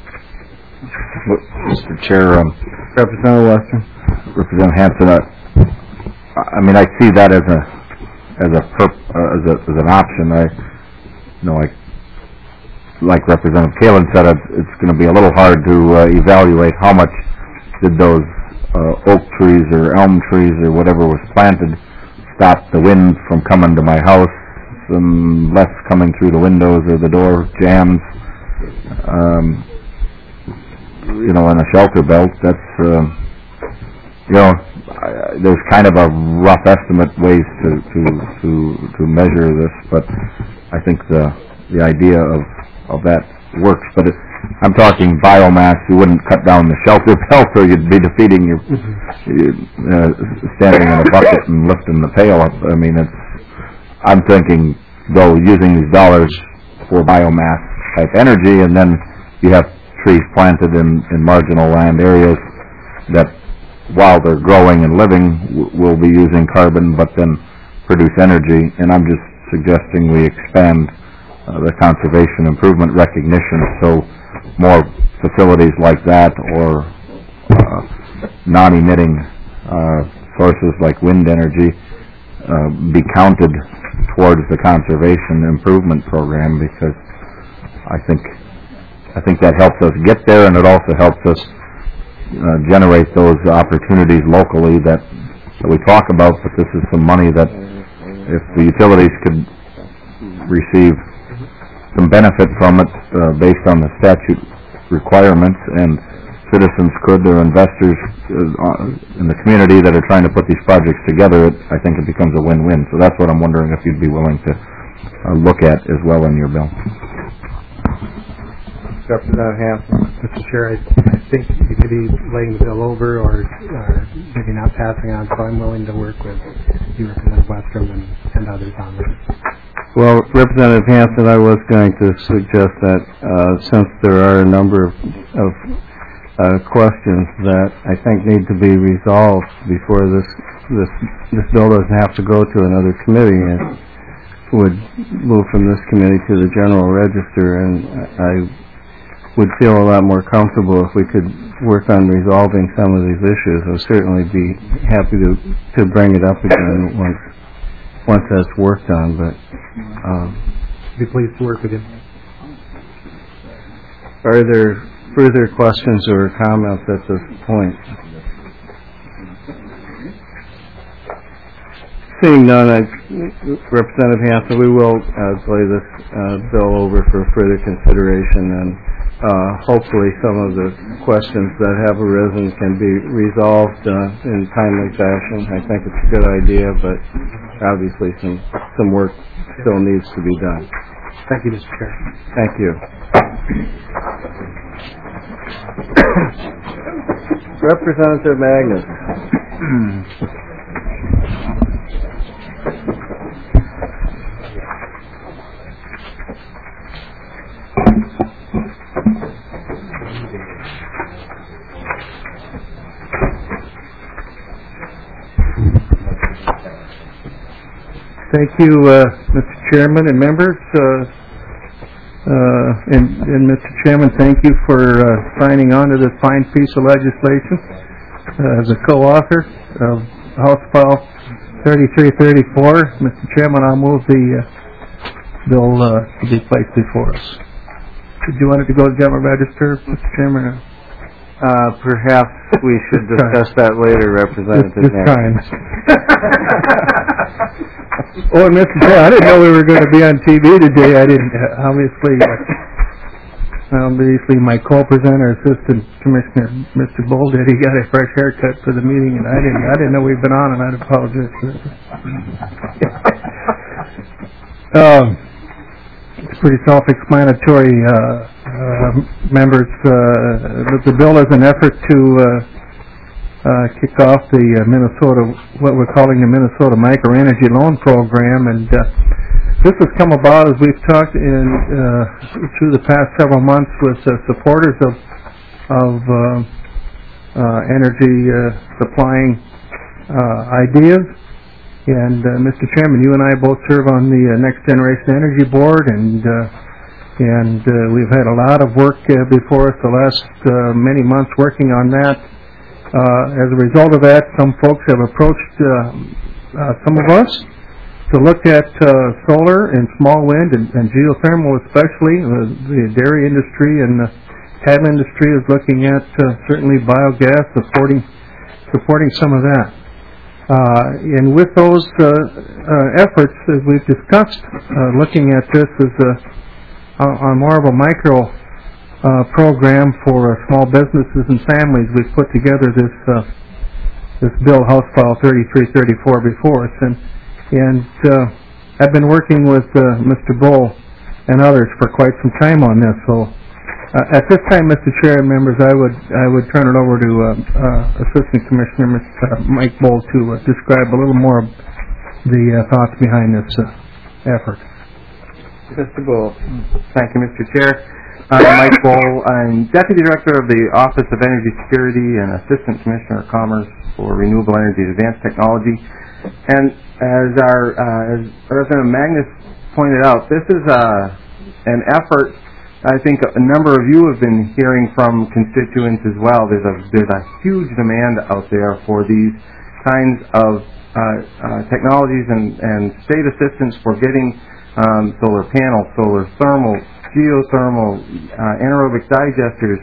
Mister Chair, um, Representative Western, Representative Hanson, I, I mean, I see that as a as a perp, uh, as a as an option. I, you know, like like Representative Kalin said, it's, it's going to be a little hard to uh, evaluate how much did those uh, oak trees or elm trees or whatever was planted stop the wind from coming to my house, some less coming through the windows or the door jams. Um, you know, in a shelter belt, that's, uh, you know, I, there's kind of a rough estimate ways to, to, to, to measure this, but I think the, the idea of, of that works. But it, I'm talking biomass. You wouldn't cut down the shelter belt or you'd be defeating your, uh, standing in a bucket and lifting the pail up. I mean, it's, I'm thinking, though, using these dollars for biomass type energy, and then you have trees planted in, in marginal land areas that, while they're growing and living, w- will be using carbon, but then produce energy. And I'm just suggesting we expand uh, the conservation improvement recognition so more facilities like that or uh, non-emitting uh, sources like wind energy uh, be counted towards the conservation improvement program, because I think I think that helps us get there, and it also helps us uh, generate those opportunities locally that, that we talk about. But this is some money that, if the utilities could receive some benefit from it uh, based on the statute requirements, and citizens could, or investors uh, in the community that are trying to put these projects together, it, I think it becomes a win-win. So that's what I'm wondering if you'd be willing to uh, look at as well in your bill. Representative Hanson. Mister Chair, I, I think you could be laying the bill over or, or maybe not passing on, so I'm willing to work with you, Representative Westrom, and, and others on this. Well, Representative Hanson, I was going to suggest that uh, since there are a number of, of uh, questions that I think need to be resolved before this this this bill doesn't have to go to another committee, and would move from this committee to the General Register, and I would feel a lot more comfortable if we could work on resolving some of these issues. I'll certainly be happy to to bring it up again once once that's worked on, but um, be pleased to work with you. Are there further questions or comments at this point? Seeing none, I, Representative Hanson, we will uh, lay this uh, bill over for further consideration, and uh, hopefully some of the questions that have arisen can be resolved uh, in timely fashion. I think it's a good idea, but obviously some, some work still needs to be done. Thank you, Mister Chair. Thank you. Representative Magnus. Thank you, uh, Mister Chairman and members. Uh, uh, and, and Mister Chairman, thank you for uh, signing on to this fine piece of legislation uh, as a co-author of House File thirty-three thirty-four. Mister Chairman, I'll move the uh, bill uh, to be placed before us. Did you want it to go to General Register, Mister Chairman? Uh, perhaps we should discuss that later, Representative Just, just Nair. trying. Oh, and Mister Chair, I didn't know we were going to be on T V today. I didn't, uh, obviously, uh, obviously my co-presenter, Assistant Commissioner, Mister Bull, did. He got a fresh haircut for the meeting, and I didn't. I didn't know we'd been on, and I'd apologize for that. um, it's pretty self-explanatory, uh, uh, members. Uh, that the bill is an effort to uh, uh, kick off the uh, Minnesota, what we're calling the Minnesota Microenergy Loan Program, and uh, this has come about as we've talked in uh, through the past several months with uh, supporters of of uh, uh, energy uh, supplying uh, ideas. And uh, Mister Chairman, you and I both serve on the uh, Next Generation Energy Board, and uh, and uh, we've had a lot of work uh, before us the last uh, many months working on that. Uh, as a result of that, some folks have approached uh, uh, some of us to look at uh, solar and small wind and, and geothermal, especially. Uh, the dairy industry and the cattle industry is looking at uh, certainly biogas, supporting supporting some of that. Uh, and with those uh, uh, efforts, as we've discussed, uh, looking at this as a, on more of a micro uh, program for uh, small businesses and families, we've put together this uh, this bill, House File thirty-three thirty-four, before us. And, and uh, I've been working with uh, Mister Bull and others for quite some time on this. So uh, at this time, Mister Chair and members, I would I would turn it over to uh, uh, Assistant Commissioner Mister Mike Bull to uh, describe a little more of the uh, thoughts behind this uh, effort. Mister Bull. Thank you, Mister Chair. I'm Mike Bull. I'm Deputy Director of the Office of Energy Security and Assistant Commissioner of Commerce for Renewable Energy and Advanced Technology. And as our uh, as Representative Magnus pointed out, this is uh, an effort I think a number of you have been hearing from constituents as well. There's a there's a huge demand out there for these kinds of uh, uh, technologies and, and state assistance for getting um, solar panels, solar thermal, geothermal, uh, anaerobic digesters,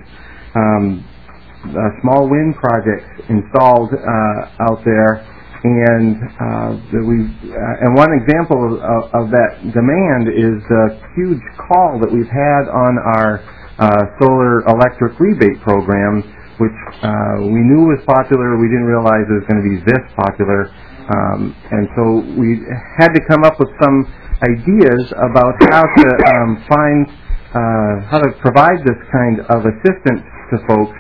um, uh, small wind projects installed uh, out there. And uh, we uh, and one example of, of, of that demand is the huge call that we've had on our uh, solar electric rebate program, which uh, we knew was popular. We didn't realize it was going to be this popular, um, and so we had to come up with some ideas about how to um, find uh, how to provide this kind of assistance to folks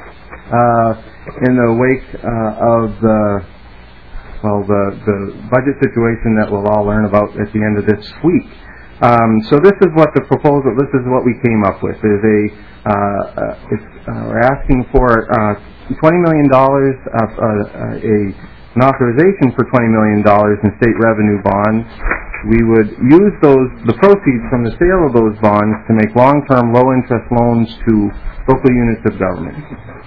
uh, in the wake uh, of the well, the, the budget situation that we'll all learn about at the end of this week. Um, so this is what the proposal, this is what we came up with. Is a, uh, uh, it's, uh, we're asking for uh, twenty million dollars, of, uh, a, an authorization for twenty million dollars in state revenue bonds. We would use those, the proceeds from the sale of those bonds to make long-term low-interest loans to local units of government.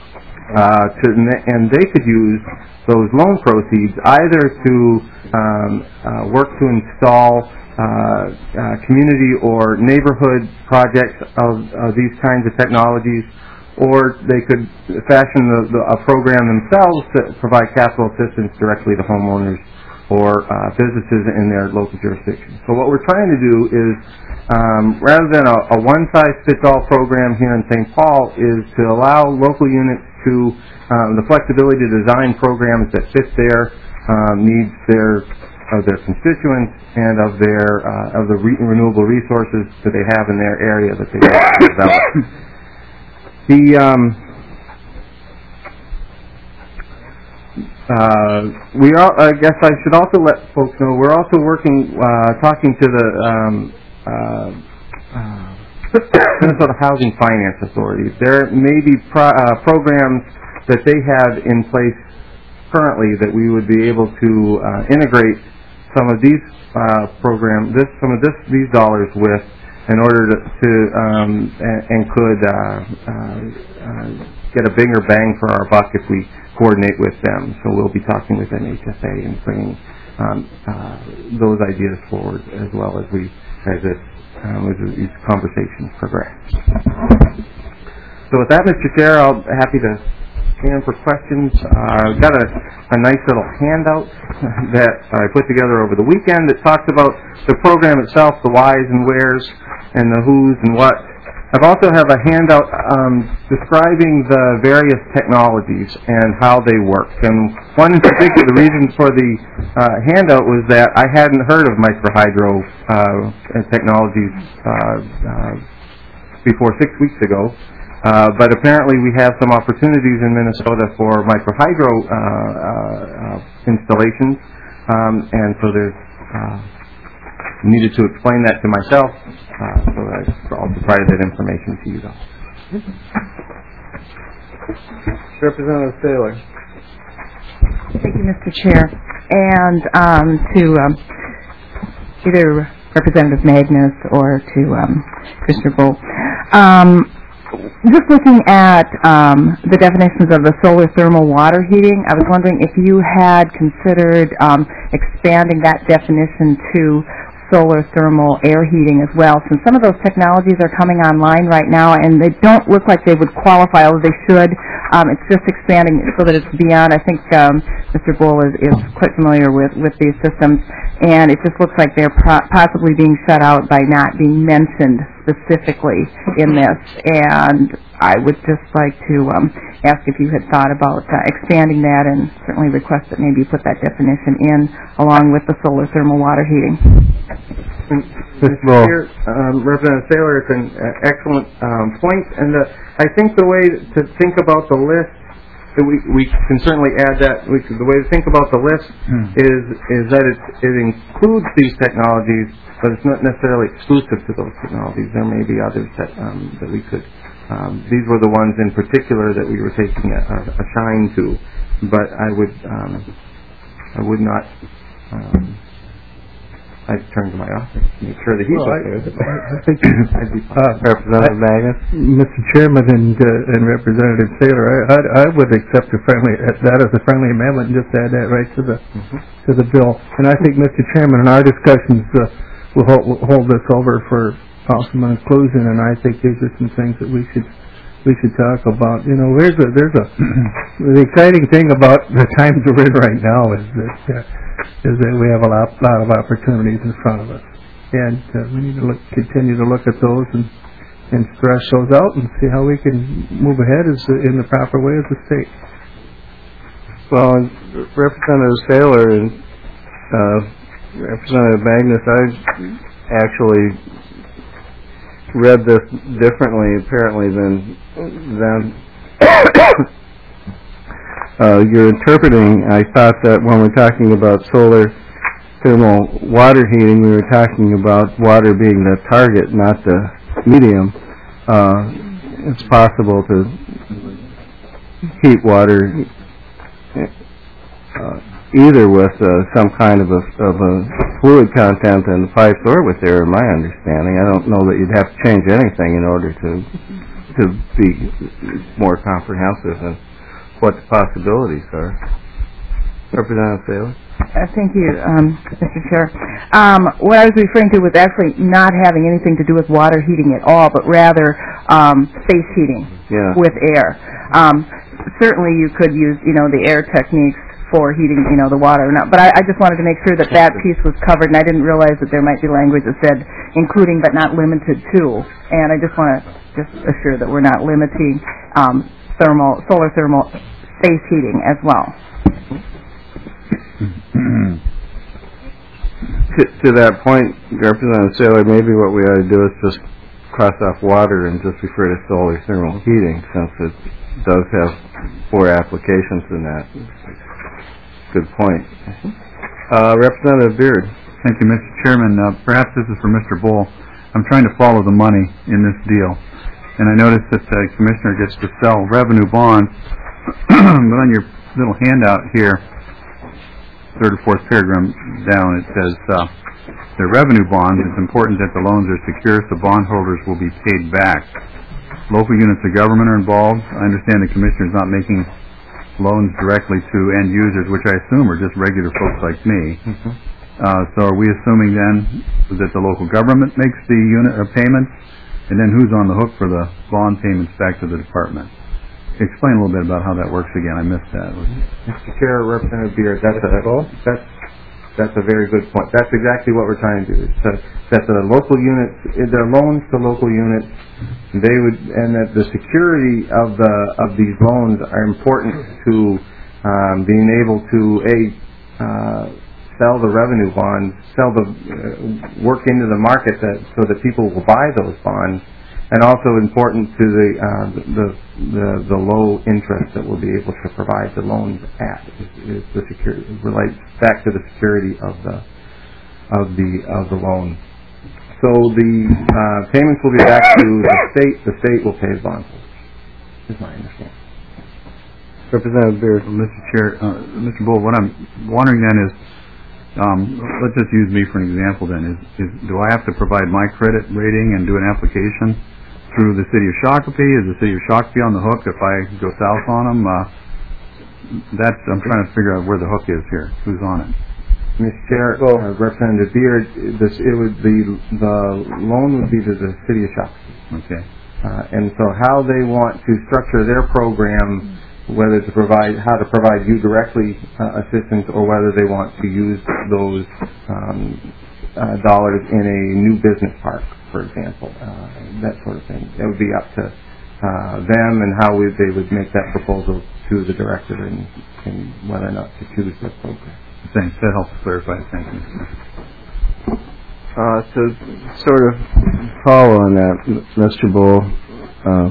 Uh, to, and they could use those loan proceeds either to um, uh, work to install uh, uh, community or neighborhood projects of, of these kinds of technologies, or they could fashion the, the, a program themselves to provide capital assistance directly to homeowners or uh, businesses in their local jurisdiction. So what we're trying to do is, um, rather than a, a one-size-fits-all program here in Saint Paul, is to allow local units to um, the flexibility to design programs that fit their um, needs, their of their constituents, and of their uh, of the re- renewable resources that they have in their area that they want to develop. The um, uh, we are. I guess I should also let folks know we're also working, uh, talking to the um, uh, uh, Minnesota Housing Finance Authority. There may be pro- uh, programs that they have in place currently that we would be able to uh, integrate some of these uh, programs, this some of this these dollars with, in order to, to um, and, and could uh, uh, uh, get a bigger bang for our buck if we coordinate with them. So we'll be talking with N H S A and bringing um, uh, those ideas forward as well as we as this um, as these conversations progress. So with that, Mister Chair, I'll be happy to stand for questions. Uh, I've got a, a nice little handout that I put together over the weekend that talks about the program itself, the whys and wheres, and the who's and what. I've also have a handout um, describing the various technologies and how they work. And one in particular, the reason for the uh, handout was that I hadn't heard of microhydro uh, technologies uh, uh, before six weeks ago. Uh, but apparently we have some opportunities in Minnesota for microhydro uh, uh, installations, um, and so there's uh, needed to explain that to myself, uh, so I also provided that information to you guys. Representative Saylor. Thank you, Mister Chair. And um, to um, either Representative Magnus or to um, Commissioner Bull. Um, Just looking at um, the definitions of the solar thermal water heating, I was wondering if you had considered um, expanding that definition to solar thermal air heating as well, since some of those technologies are coming online right now and they don't look like they would qualify, although they should. Um, it's just expanding so that it's beyond. I think um, Mister Bull is, is quite familiar with, with these systems, and it just looks like they're pro- possibly being shut out by not being mentioned specifically in this. And I would just like to um, ask if you had thought about uh, expanding that, and certainly request that maybe you put that definition in along with the solar thermal water heating. Mister Chair, um, Representative Saylor, it's an uh, excellent um, point, and uh, I think the way to think about the list, that we we can certainly add that. We can, the way to think about the list hmm. is is that it it includes these technologies, but it's not necessarily exclusive to those technologies. There may be others that um, that we could. Um, these were the ones in particular that we were taking a, a, a shine to, but I would um, I would not. Um, I'd turn to my office to make sure that he's well, okay with it. I, I think I'd be uh, Representative Magnus, Mister Chairman, and uh, and Representative Saylor, I, I I would accept a friendly that as a friendly amendment and just add that right to the mm-hmm. to the bill. And I think, Mister Chairman, in our discussions uh, we'll, hold, we'll hold this over for possible inclusion, and I think these are some things that we should we should talk about. You know, there's a there's a the exciting thing about the times we're in right now is that. Uh, is that we have a lot, lot of opportunities in front of us. And uh, we need to look, continue to look at those and, and stress those out and see how we can move ahead as the, in the proper way as a state. Well, Representative Saylor and uh, Representative Magnus, I actually read this differently, apparently, than than Uh, you're interpreting, I thought that when we're talking about solar thermal water heating, we were talking about water being the target, not the medium. Uh, it's possible to heat water uh, either with uh, some kind of a, of a fluid content in the pipes or with air, in my understanding. I don't know that you'd have to change anything in order to to be more comprehensive and what the possibilities are. Representative Saylor? Uh, thank you, um, Mister Chair. Um, what I was referring to was actually not having anything to do with water heating at all, but rather um, space heating yeah. with air. Um, certainly you could use, you know, the air techniques for heating, you know, the water. But I, I just wanted to make sure that that piece was covered, and I didn't realize that there might be language that said including but not limited to. And I just want to just assure that we're not limiting um, thermal, solar thermal space heating as well. to, to that point, Representative Saylor, maybe what we ought to do is just cross off water and just refer to solar thermal heating, since it does have four applications in that. Good point. Uh, Representative Beard. Thank you, Mister Chairman. Uh, perhaps this is for Mister Bull. I'm trying to follow the money in this deal. And I noticed that the Commissioner gets to sell revenue bonds, but on your little handout here, third or fourth paragraph down, it says, uh, the revenue bonds, it's important that the loans are secure so bondholders will be paid back. Local units of government are involved. I understand the Commissioner is not making loans directly to end users, which I assume are just regular folks like me. Mm-hmm. Uh, so are we assuming then that the local government makes the unit uh, payments, and then who's on the hook for the bond payments back to the department? Explain a little bit about how that works again. I missed that. Mister Chair, Representative Beard, that's a, that's, that's a very good point. That's exactly what we're trying to do. So that the local units, they're loans to local units, they would, and that the security of the of these loans are important to um, being able to a uh, sell the revenue bonds, sell the uh, work into the market that so that people will buy those bonds. And also important to the, uh, the the the low interest that we'll be able to provide the loans at is, is the security relates back to the security of the of the of the loan. So the uh, payments will be back to the state. The state will pay the bondholders. Is my understanding. Representative Beard. Well, Mister Chair, uh, Mister Bull, what I'm wondering then is, um, let's just use me for an example. Then is, is do I have to provide my credit rating and do an application through the city of Shakopee? Is the city of Shakopee on the hook if I go south on them? Uh, that's I'm trying to figure out where the hook is here. Who's on it? Mister Chair, uh, Representative Beard, this it would be the loan would be to the city of Shakopee. Okay. Uh, and so how they want to structure their program, whether to provide how to provide you directly uh, assistance or whether they want to use those um, uh, dollars in a new business park, for example, uh, that sort of thing. It would be up to uh, them and how we, they would make that proposal to the director and, and whether or not to choose the program. Thanks. That helps clarify. Thank you. Uh, to sort of follow on that, Mister Bull, uh,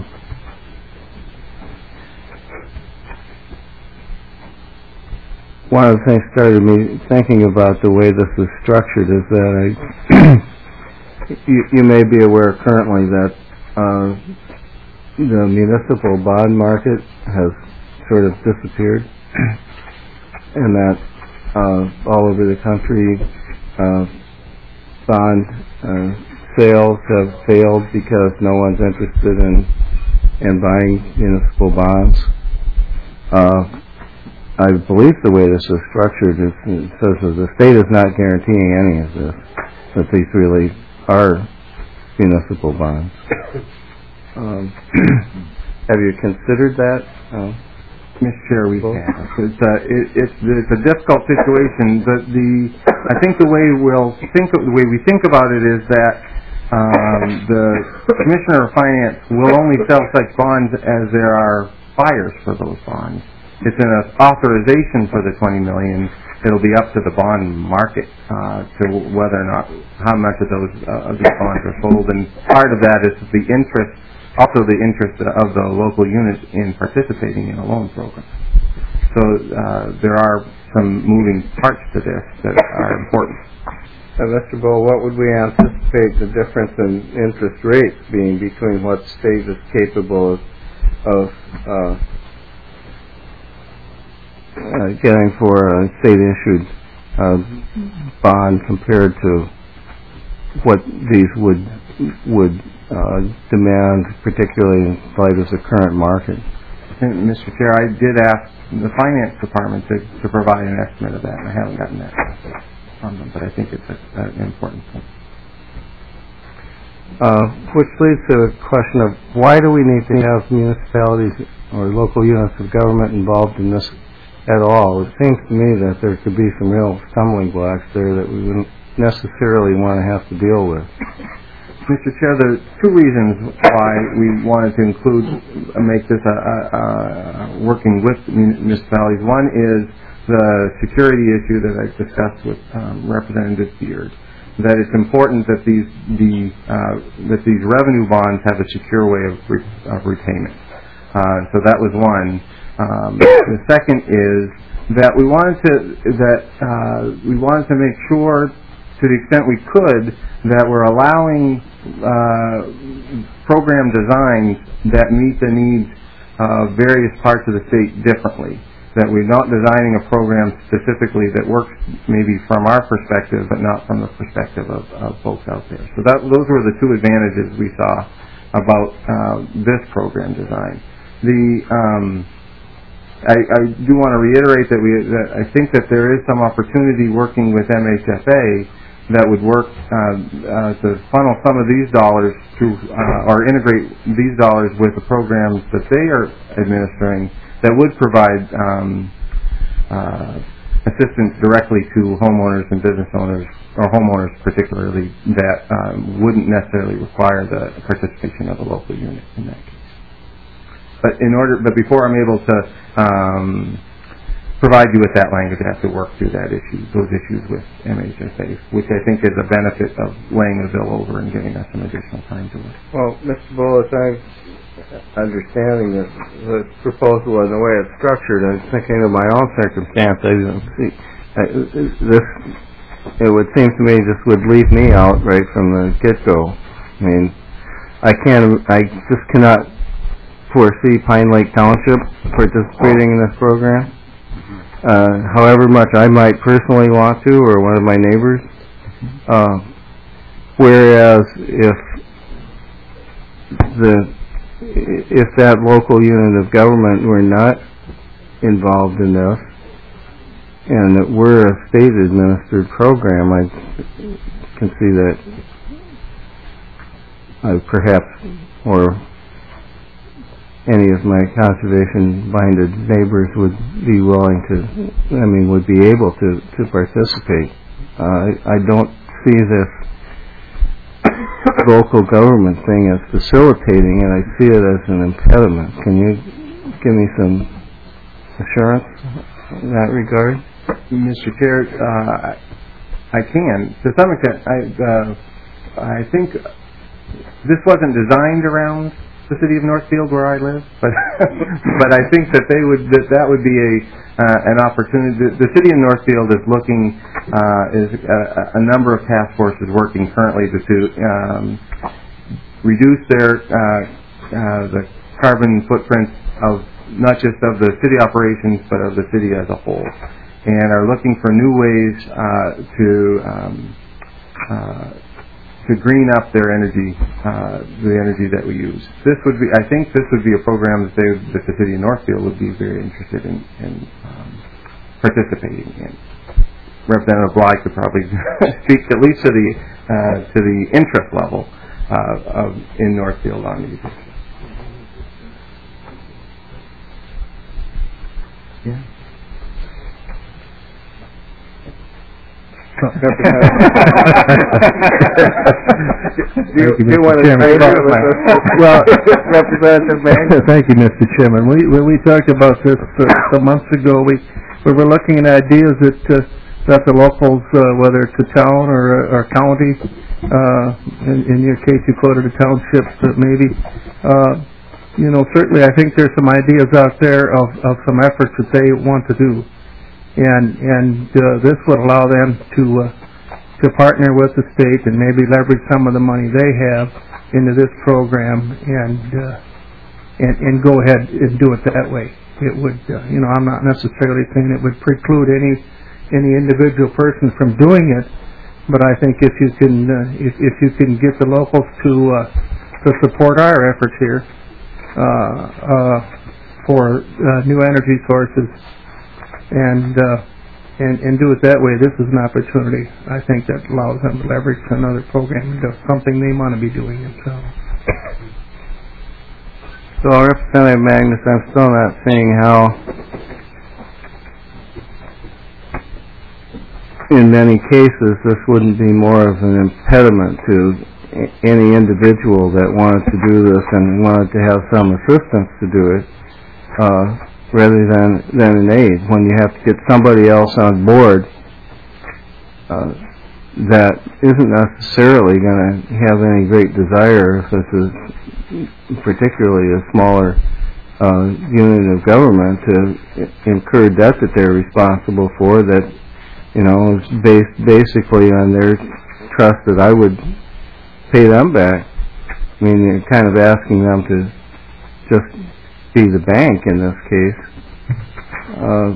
one of the things started me thinking about the way this is structured is that I, you, you may be aware currently that uh, the municipal bond market has sort of disappeared, and that uh, all over the country uh, bond uh, sales have failed because no one's interested in in buying municipal bonds. Uh, I believe the way this is structured is it says that the state is not guaranteeing any of this, that these really are municipal bonds. Um, have you considered that? Uh, Mister Chair, we have. It's a, it, it's, it's a difficult situation, but the I think the way we'll think of, the way we think about it is that um, the Commissioner of Finance will only sell such bonds as there are buyers for those bonds. It's an authorization for the twenty million dollars. It'll be up to the bond market uh, to whether or not how much of those uh, of these bonds are sold, and part of that is the interest, also the interest of the local units in participating in a loan program. So uh, there are some moving parts to this that are important. Uh, Mister Bull, what would we anticipate the difference in interest rates being between what state is capable of, of uh, uh, getting for a state-issued uh, bond compared to what these would would uh, demand, particularly in light of the current market? And Mister Chair, I did ask the Finance Department to, to provide an estimate of that, and I haven't gotten that from them, but I think it's a, an important point. Uh, which leads to a question of why do we need to have municipalities or local units of government involved in this at all? It seems to me that there could be some real stumbling blocks there that we wouldn't necessarily want to have to deal with. Mister Chair, there are two reasons why we wanted to include, uh, make this a, a, a working with municipalities. One is the security issue that I discussed with um, Representative Beard. That it's important that these the uh, that these revenue bonds have a secure way of, re- of repayment. Uh, so that was one. Um, the second is that we wanted to that uh, we wanted to make sure, to the extent we could, that we're allowing uh, program designs that meet the needs of various parts of the state differently. That we're not designing a program specifically that works maybe from our perspective, but not from the perspective of, of folks out there. So that, those were the two advantages we saw about uh, this program design. The um, I, I do want to reiterate that we, that I think that there is some opportunity working with M H F A that would work uh, uh, to funnel some of these dollars to, uh, or integrate these dollars with the programs that they are administering that would provide um, uh, assistance directly to homeowners and business owners, or homeowners particularly, that um, wouldn't necessarily require the participation of a local unit in that case. But in order, but before I'm able to um, provide you with that language, I have to work through that issue, those issues with M H S A, which I think is a benefit of laying the bill over and giving us some additional time to work. Well, Mister Bullis, I'm understanding this, this proposal and the way it's structured, and thinking of my own circumstances, and see, uh, this, it would seem to me this would leave me out right from the get-go. I mean, I can't, I just cannot foresee Pine Lake Township participating in this program. Uh, however much I might personally want to, or one of my neighbors. Uh, whereas if the if that local unit of government were not involved in this, and it were a state-administered program, I can see that I perhaps, or any of my conservation-minded neighbors would be willing to, I mean, would be able to, to participate. Uh, I, I don't see this local government thing as facilitating it. I see it as an impediment. Can you give me some assurance in that regard? Mister Chair, uh, I can. To some extent, I, uh, I think this wasn't designed around the city of Northfield where I live, but but I think that they would that that would be a uh, an opportunity. The, the city of Northfield is looking uh, is a, a number of task forces working currently to, to um, reduce their uh, uh, the carbon footprint of not just of the city operations but of the city as a whole, and are looking for new ways uh, to um, uh, to green up their energy, uh, the energy that we use. This would be, I think, this would be a program that they, that the city of Northfield would be very interested in, in um, participating in. Representative Bly could probably speak at least to the uh, to the interest level uh, of in Northfield on these issues. Yeah. do you, do you want to say that with the well, Representative Magnus? Thank you, Mister Chairman. We when we talked about this uh, some months ago, we we were looking at ideas that uh, that the locals, uh, whether it's a town or or county, uh, in, in your case you quoted a township, but maybe. Uh, you know, certainly I think there's some ideas out there of, of some efforts that they want to do. And and uh, this would allow them to uh, to partner with the state and maybe leverage some of the money they have into this program and uh, and and go ahead and do it that way. It would, uh, you know, I'm not necessarily saying it would preclude any any individual person from doing it, but I think if you can uh, if if you can get the locals to uh, to support our efforts here uh, uh, for uh, new energy sources. And, uh, and and do it that way. This is an opportunity. I think that allows them to leverage another program into something they want to be doing themselves. So, Representative Magnus, I'm still not seeing how, in many cases, this wouldn't be more of an impediment to any individual that wanted to do this and wanted to have some assistance to do it. Uh, rather than than an aid. When you have to get somebody else on board uh, that isn't necessarily going to have any great desire, if this is particularly a smaller uh, unit of government, to incur debt that they're responsible for, that, you know, is based basically on their trust that I would pay them back. I mean, you're kind of asking them to just be the bank in this case. Uh,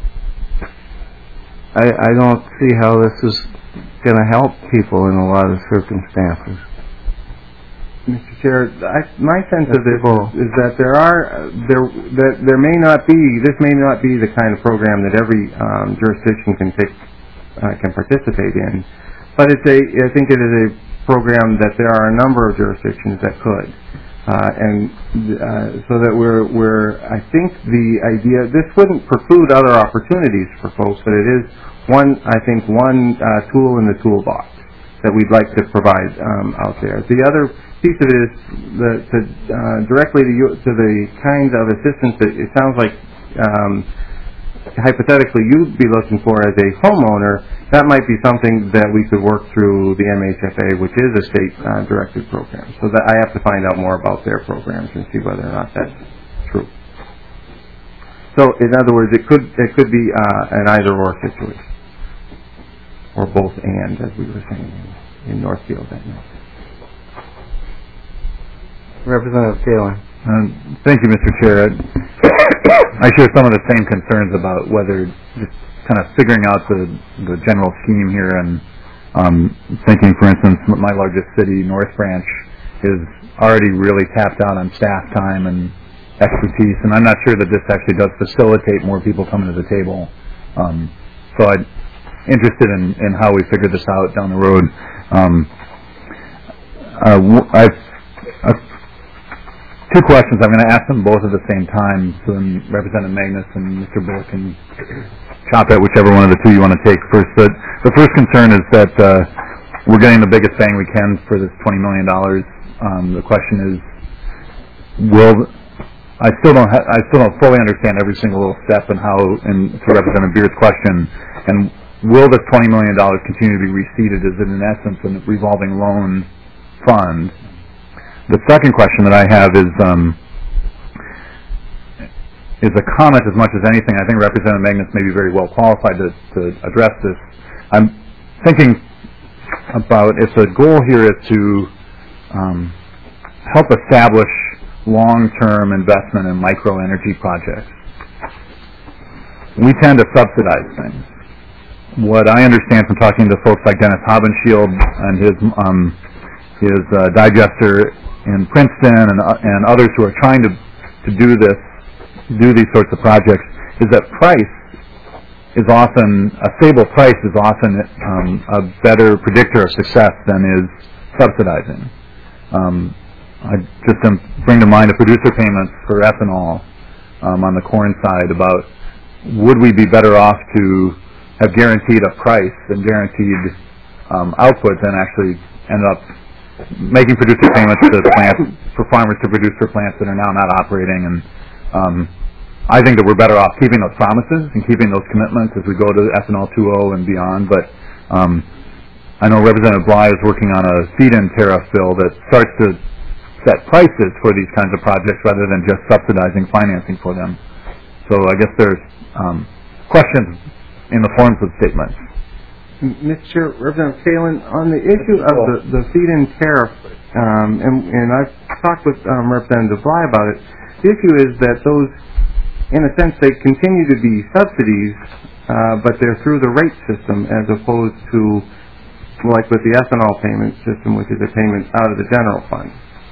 I, I don't see how this is going to help people in a lot of circumstances. Mister Chair, I, my sense of this is that there are uh, there that there may not be this may not be the kind of program that every um, jurisdiction can take uh, can participate in, but it's a I think it is a program that there are a number of jurisdictions that could, uh, and uh, so that we're we're I think the idea this wouldn't preclude other opportunities for folks, but it is one I think one uh, tool in the toolbox that we'd like to provide um, out there. The other piece of it is the, to, uh, directly to, you, to the kinds of assistance that it sounds like um, hypothetically you'd be looking for as a homeowner. That might be something that we could work through the M H F A, which is a state-directed uh, program. So that I have to find out more about their programs and see whether or not that's true. So, in other words, it could it could be uh, an either-or situation, or both and, as we were saying in, in Northfield that night. Representative Taylor. Um, thank you, Mister Chair. I share some of the same concerns about whether just kind of figuring out the, the general scheme here, and um, thinking, for instance, my largest city, North Branch, is already really tapped out on staff time and expertise, and I'm not sure that this actually does facilitate more people coming to the table. Um, so I'm interested in, in how we figure this out down the road. Um, uh, I've uh, two questions. I'm going to ask them both at the same time, so then Representative Magnus and Mister Bull can chop at whichever one of the two you want to take first. But the first concern is that uh, we're getting the biggest bang we can for this twenty million dollars. Um, the question is, will I still don't ha- I still don't fully understand every single little step and how, and to Representative Beard's question, and will this twenty million dollars continue to be reseeded? Is it in essence a revolving loan fund? The second question that I have is um, is a comment as much as anything. I think Representative Magnus may be very well qualified to, to address this. I'm thinking about if the goal here is to um, help establish long-term investment in micro-energy projects. We tend to subsidize things. What I understand from talking to folks like Dennis Hobenshield and his um, his uh, digester in Princeton and, uh, and others who are trying to, to do this, do these sorts of projects, is that price is often, a stable price is often um, a better predictor of success than is subsidizing. Um, I just um, bring to mind the producer payments for ethanol um, on the corn side about would we be better off to have guaranteed a price and guaranteed um, output than actually end up making producer payments to plants, for farmers to produce for plants that are now not operating. And um, I think that we're better off keeping those promises and keeping those commitments as we go to ethanol two point oh and beyond. But um, I know Representative Bly is working on a feed-in tariff bill that starts to set prices for these kinds of projects rather than just subsidizing financing for them. So I guess there's um, questions in the forms of statements. Mister Chair, Representative Phelan, on the issue of the, the feed-in tariff, um, and, and I've talked with um, Representative Bly about it, the issue is that those, in a sense, they continue to be subsidies, uh, but they're through the rate system as opposed to, like with the ethanol payment system, which is a payment out of the general fund.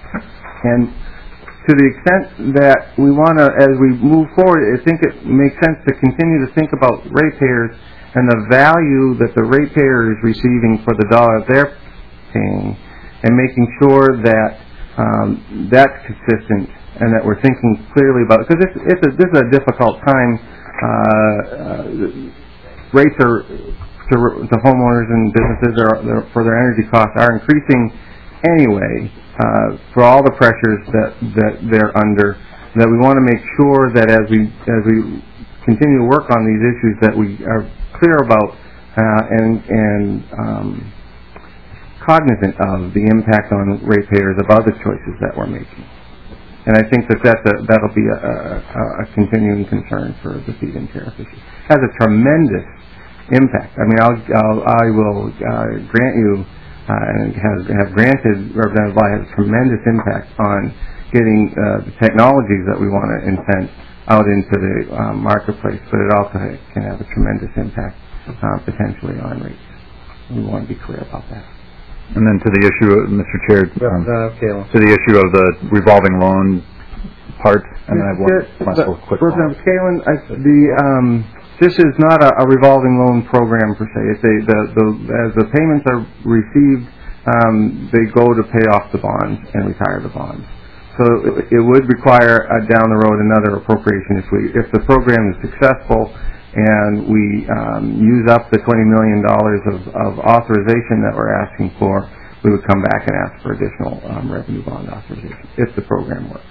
And to the extent that we want to, as we move forward, I think it makes sense to continue to think about ratepayers and the value that the ratepayer is receiving for the dollar they're paying, and making sure that um, that's consistent and that we're thinking clearly about it. Because it's, it's a, this is a difficult time. Uh, uh, rates are to, to homeowners and businesses are, for their energy costs are increasing anyway uh, for all the pressures that, that they're under. That we want to make sure that as we as we continue to work on these issues that we are clear about uh, and, and um, cognizant of the impact on ratepayers of other choices that we're making. And I think that that's a, that'll be a, a, a continuing concern for the feed-in tariff issue. It has a tremendous impact. I mean, I'll, I'll, I will uh, grant you, uh, and has, have granted Representative Bly has a tremendous impact on getting uh, the technologies that we want to invent out into the um, marketplace, but it also can have a tremendous impact uh, potentially on rates. We want to be clear about that. And then to the issue, of, Mister Chair, um, Uh, Kalen. to the issue of the revolving loan part, and I have one last little quick one. Representative Kalen, I, the um, this is not a, a revolving loan program per se. It's a, the, the, as the payments are received, um, they go to pay off the bonds and retire the bonds. So it, it would require uh, down the road another appropriation if we if the program is successful and we um, use up the twenty million dollars of, of authorization that we're asking for. We would come back and ask for additional um, revenue bond authorization if the program works.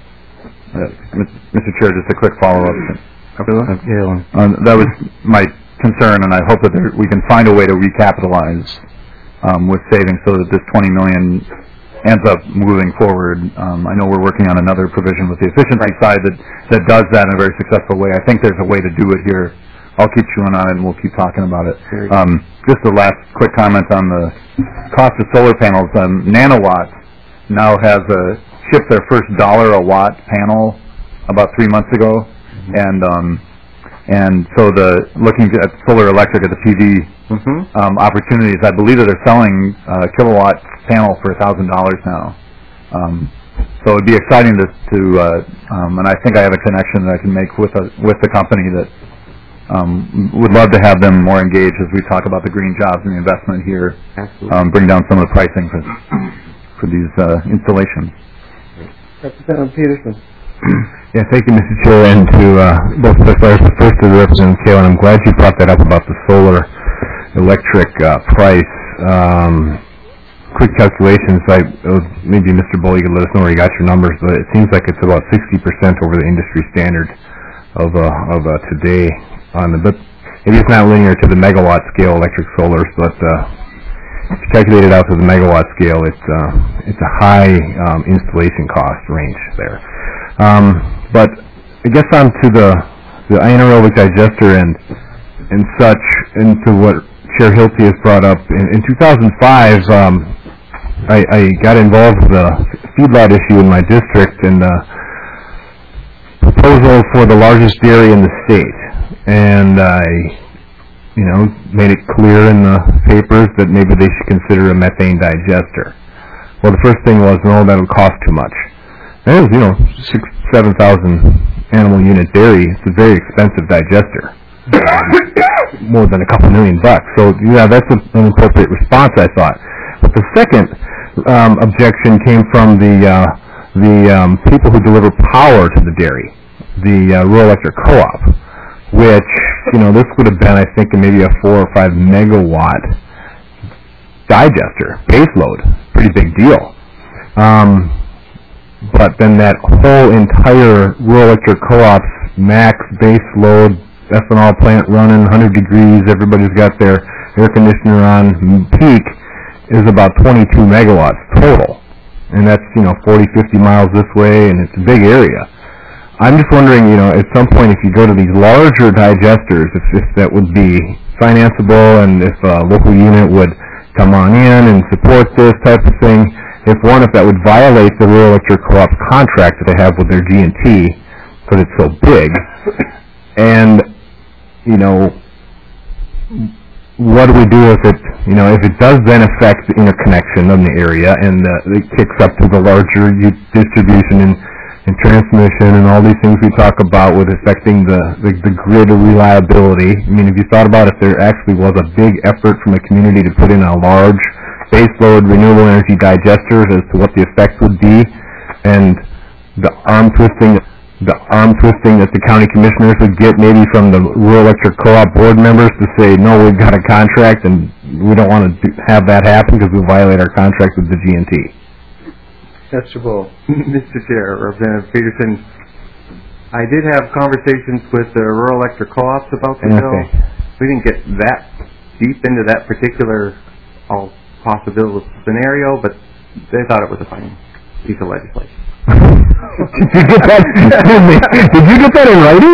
Uh, Mister Chair, just a quick follow-up. Kalen. Uh, that was my concern, and I hope that there, we can find a way to recapitalize um, with savings so that this twenty million dollars ends up moving forward. Um, I know we're working on another provision with the efficiency side that, that does that in a very successful way. I think there's a way to do it here. I'll keep chewing on it, and we'll keep talking about it. Um, just a last quick comment on the cost of solar panels. Um, Nanowatt now has a, shipped their first dollar a watt panel about three months ago. And um, and so the looking at solar electric at the P V mm-hmm. um, opportunities, I believe that they're selling a kilowatt panel for a thousand dollars now. Um, so it'd be exciting to, to uh, um, and I think I have a connection that I can make with a, with the company that um, would love to have them more engaged as we talk about the green jobs and the investment here. Um, bring down some of the pricing for for these uh, installations. Representative Peterson. Yeah, thank you, Mister Chair, and to uh, both the players. First to Representative Kalen, I'm glad you brought that up about the solar electric uh, price. Um, quick calculations, I, uh, maybe Mister Bull, you can let us know where you got your numbers, but it seems like it's about sixty percent over the industry standard of uh, of uh, today. On the, but maybe it's not linear to the megawatt scale electric solars, but uh, if you calculate it out to the megawatt scale, it's uh, it's a high um, installation cost range there. Um, but I guess on to the, the anaerobic digester and and such, and to what Chair Hilty has brought up. In, in two thousand five, um, I, I got involved with a feedlot issue in my district and a proposal for the largest dairy in the state. And I, you know, made it clear in the papers that maybe they should consider a methane digester. Well, the first thing was, no, that would cost too much. And it was, you know, six, seven thousand animal unit dairy. It's a very expensive digester, more than a couple million bucks. So yeah, that's a, an appropriate response, I thought. But the second um, objection came from the uh, the um, people who deliver power to the dairy, the uh, rural electric co-op, which, you know, this would have been, I think, maybe a four or five megawatt digester, base load, pretty big deal. Um, But then that whole entire rural electric co-op's max base load ethanol plant running, one hundred degrees, everybody's got their air conditioner on peak, is about twenty-two megawatts total. And that's, you know, forty, fifty miles this way, and it's a big area. I'm just wondering, you know, at some point if you go to these larger digesters, if, if that would be financeable and if a local unit would come on in and support this type of thing. If one, if that would violate the rural electric co-op's contract that they have with their G and T, because it's so big, and, you know, what do we do if it, you know, if it does then affect the interconnection of the area and uh, it kicks up to the larger distribution and, and transmission and all these things we talk about with affecting the, the, the grid reliability. I mean, if you thought about if there actually was a big effort from a community to put in a large baseload renewable energy digesters as to what the effect would be, and the arm twisting, the arm twisting that the county commissioners would get maybe from the rural electric co-op board members to say, no, we've got a contract and we don't want to do, have that happen because we violate our contract with the G and T. Mister Bull. Mister Chair, Representative Peterson, I did have conversations with the rural electric co-ops about the bill. Okay. We didn't get that deep into that particular all possible scenario, but they thought it was a fine piece of legislation. Did you get that? Excuse me. Did you get that in writing?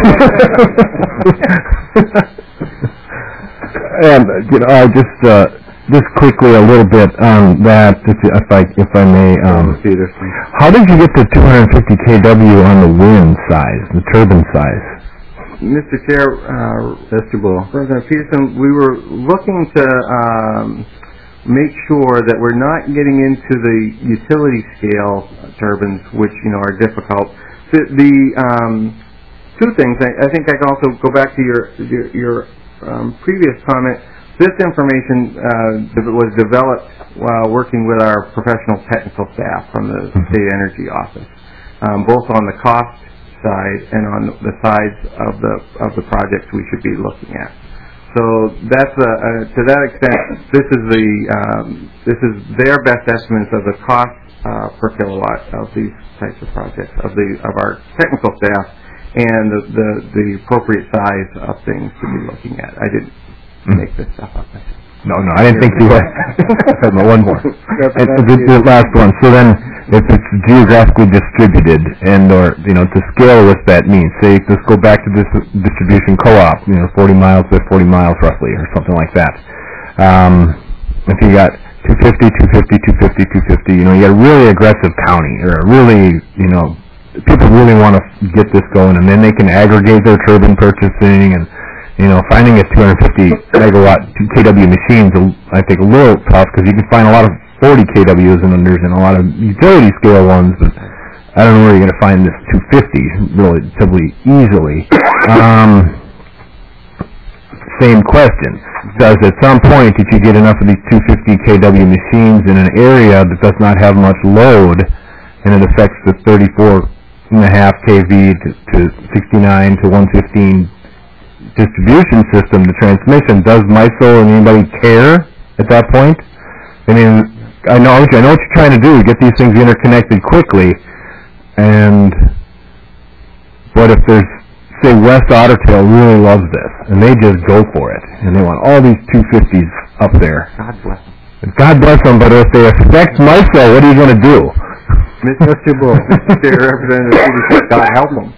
And you know, I just uh, just quickly a little bit on that, if, if I if I may. Um, how did you get the two hundred fifty kilowatts on the wind size, the turbine size? Mister Chair, uh, Mister Bull. Representative Peterson, we were looking to um, make sure that we're not getting into the utility scale turbines, which, you know, are difficult. The, the um, two things, I, I think I can also go back to your, your, your um, previous comment. This information uh, was developed while working with our professional technical staff from the State Energy Office, um, both on the cost side and on the sides of the of the projects we should be looking at. So that's a, uh, to that extent, this is the um, this is their best estimates of the cost uh, per kilowatt of these types of projects of the of our technical staff and the the, the appropriate size of things to be looking at. I didn't make this stuff up. No, no, I didn't think you were. One more. And the, the last one. So then, if it's geographically distributed, and or you know, to scale what that means. Say, let's go back to this distribution co-op. You know, forty miles by forty miles roughly, or something like that. Um, if you got two fifty, two fifty, two fifty, two fifty, you know, you got a really aggressive county, or a really, you know, people really want to get this going, and then they can aggregate their turbine purchasing and. You know, finding a two hundred fifty megawatt K W machine is, I think, a little tough because you can find a lot of forty K Ws and unders and a lot of utility scale ones, but I don't know where you're going to find this two fifty relatively easily. Um, same question. Does at some point, if you get enough of these two fifty K W machines in an area that does not have much load, and it affects the thirty-four point five K V to, to sixty-nine to one fifteen distribution system, the transmission, does MISO and anybody care at that point? I mean, I know, I know what you're trying to do, get these things interconnected quickly, and, but if there's, say, West Otter Tail really loves this, and they just go for it, and they want all these two fifties up there. God bless them. God bless them, but if they affect MISO, what are you going to do? Mister Bull, Mister Representative, God help them.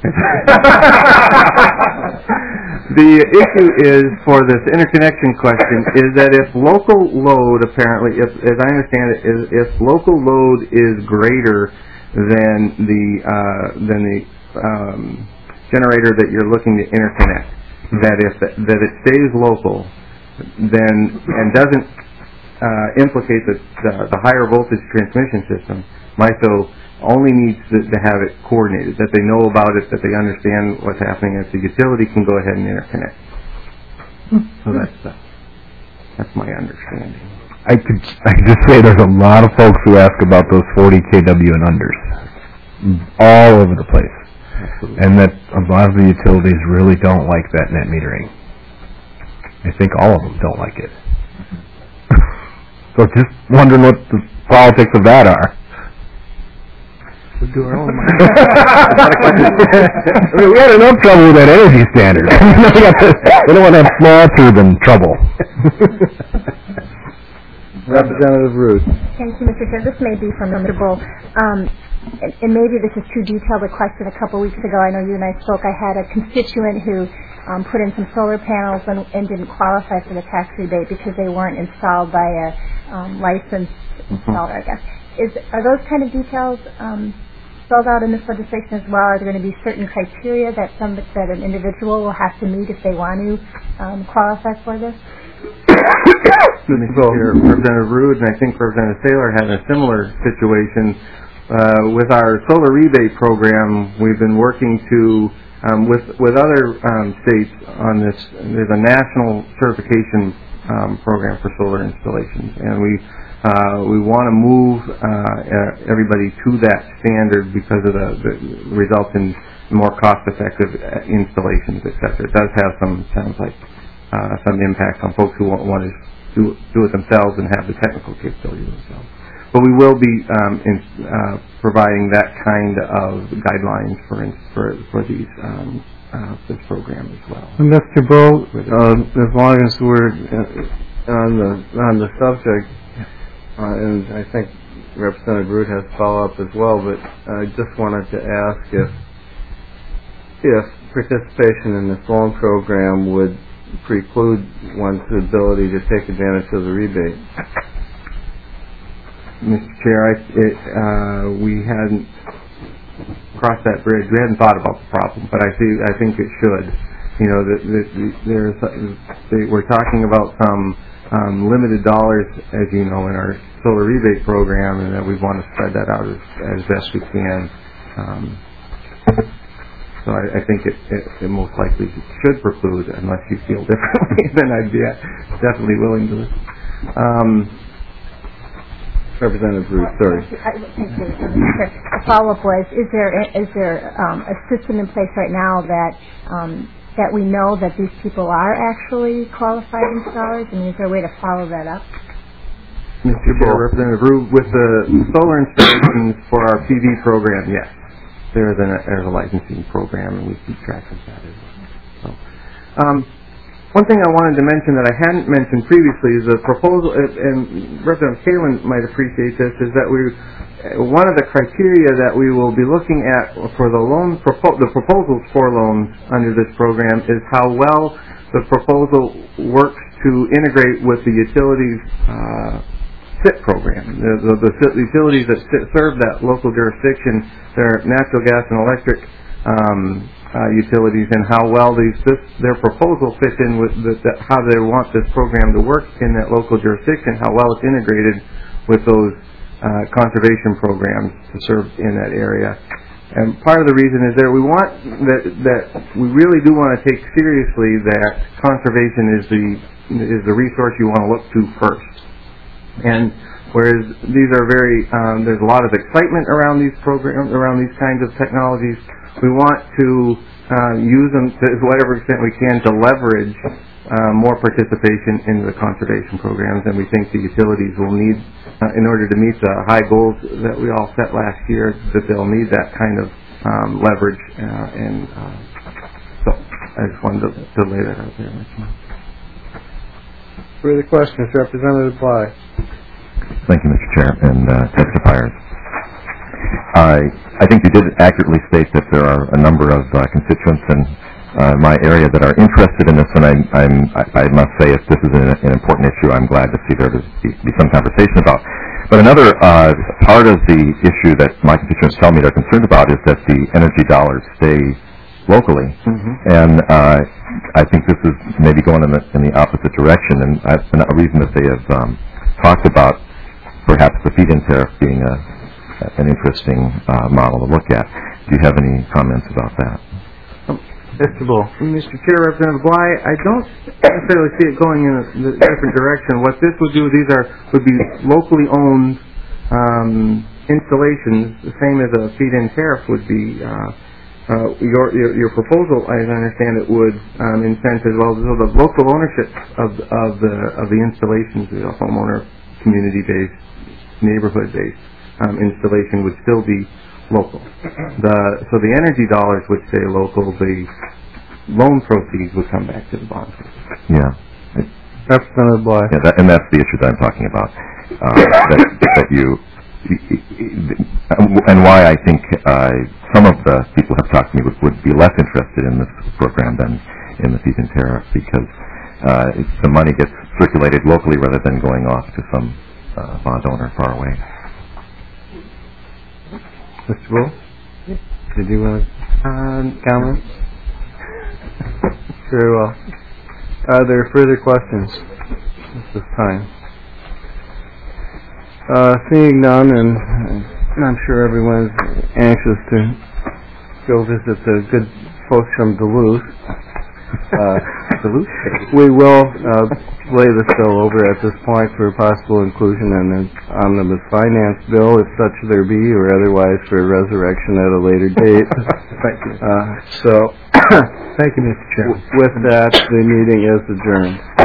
The issue is, for this interconnection question, is that if local load, apparently, if, as I understand it, is if local load is greater than the uh, than the um, generator that you're looking to interconnect, that if that it stays local, then and doesn't uh, implicate the, the the higher voltage transmission system, MISO only needs to, to have it coordinated, that they know about it, that they understand what's happening, and the utility can go ahead and interconnect. So that's uh, that's my understanding. I could I could just say there's a lot of folks who ask about those forty K W and unders all over the place. Absolutely. And that a lot of the utilities really don't like that net metering. I think all of them don't like it. So just wondering what the politics of that are. We do our own. I mean, we had enough trouble with that energy standard. We don't want to have small turbine trouble. Representative Ruth. Thank you, Mister Chair. This may be from Mister Bull. Um, and, and maybe this is too detailed a question. A couple weeks ago, I know you and I spoke, I had a constituent who um, put in some solar panels and, and didn't qualify for the tax rebate because they weren't installed by a um, licensed installer, I guess. Is, are those kind of details um, spelled out in this legislation as well? Are there going to be certain criteria that some that an individual will have to meet if they want to um, qualify for this? Mister Representative Rude and I think Representative Saylor had a similar situation. Uh, with our solar rebate program, we've been working to, um, with, with other um, states on this, there's a national certification um, program for solar installations, and we Uh, we want to move uh, everybody to that standard because of the, the results in more cost-effective installations, et cetera. It does have some, sounds like, uh, some impact on folks who want, want to do, do it themselves and have the technical capability themselves. But we will be um, in, uh, providing that kind of guidelines for for, for these um, uh, this program as well. Mister Bull, uh, as long as we're on the on the subject. Uh, and I think Representative Root has follow-up as well, but I just wanted to ask if if participation in this loan program would preclude one's ability to take advantage of the rebate. Mister Chair, I, it, uh, we hadn't crossed that bridge. We hadn't thought about the problem, but I, see, I think it should. You know, the, the, the, there's, the, we're talking about some um, limited dollars, as you know, in our solar rebate program, and that we want to spread that out as, as best we can. Um, so I, I think it, it, it most likely should preclude, unless you feel differently, then I'd be definitely willing to. Um, Representative Bruce, sorry. Thank you. The follow-up was: Is there is there um, a system in place right now that um, that we know that these people are actually qualified installers, and is there a way to follow that up? Mister Chair, Representative Rue, with the solar installations for our P V program, yes, there is a there's a licensing program, and we keep track of that as well. So, um, one thing I wanted to mention that I hadn't mentioned previously is the proposal, and Representative Kalin might appreciate this, is that we, one of the criteria that we will be looking at for the loan, propo- the proposals for loans under this program is how well the proposal works to integrate with the utilities uh, S I P program. The, the, the utilities that serve that local jurisdiction, their natural gas and electric um, Uh, utilities, and how well these this, their proposal fits in with the, the, how they want this program to work in that local jurisdiction, how well it's integrated with those uh, conservation programs to serve in that area. And part of the reason is that we want that that we really do want to take seriously that conservation is the is the resource you want to look to first. And whereas these are very um, there's a lot of excitement around these programs, around these kinds of technologies. We want to uh, use them to whatever extent we can to leverage uh, more participation in the conservation programs, and we think the utilities will need, uh, in order to meet the high goals that we all set last year, that they'll need that kind of um, leverage. Uh, and uh, so I just wanted to, to lay that out there. Further questions, Representative Bly. Thank you, Mister Chair, and uh, testifiers. I I think you did accurately state that there are a number of uh, constituents in uh, my area that are interested in this, and I, I'm, I, I must say if this is an, an important issue, I'm glad to see there to be, be some conversation about. But another uh, part of the issue that my constituents tell me they're concerned about is that the energy dollars stay locally, mm-hmm. and uh, I think this is maybe going in the, in the opposite direction, and that's a reason that they have um, talked about perhaps the feed-in tariff being a an interesting uh, model to look at. Do you have any comments about that? Um, Mister Bull. Mister Chair, Representative Bly, I don't necessarily see it going in a, a different direction. What this would do, these are would be locally owned um, installations, the same as a feed-in tariff would be. Uh, uh, your, your your proposal, as I understand it, would um, incent as well. So the local ownership of of the of the installations, the homeowner, community-based, neighborhood-based. Um, installation would still be local. The so the energy dollars would stay local. The loan proceeds would come back to the bond. Yeah, Representative Bly. Yeah, that, and that's the issue that I'm talking about. Uh, that, that you and why I think uh, some of the people who have talked to me would, would be less interested in this program than in the feed-in tariff, because uh, the money gets circulated locally rather than going off to some uh, bond owner far away. Mister Bull, did you want to um, comment? Very well. Are there further questions at this time? Uh, seeing none, and uh, I'm sure everyone's anxious to go visit the good folks from Duluth. Uh, Duluth? We will uh, lay this bill over at this point for possible inclusion in an omnibus finance bill, if such there be, or otherwise for resurrection at a later date. Thank you. Uh, so, thank you, Mister Chairman. With that, the meeting is adjourned.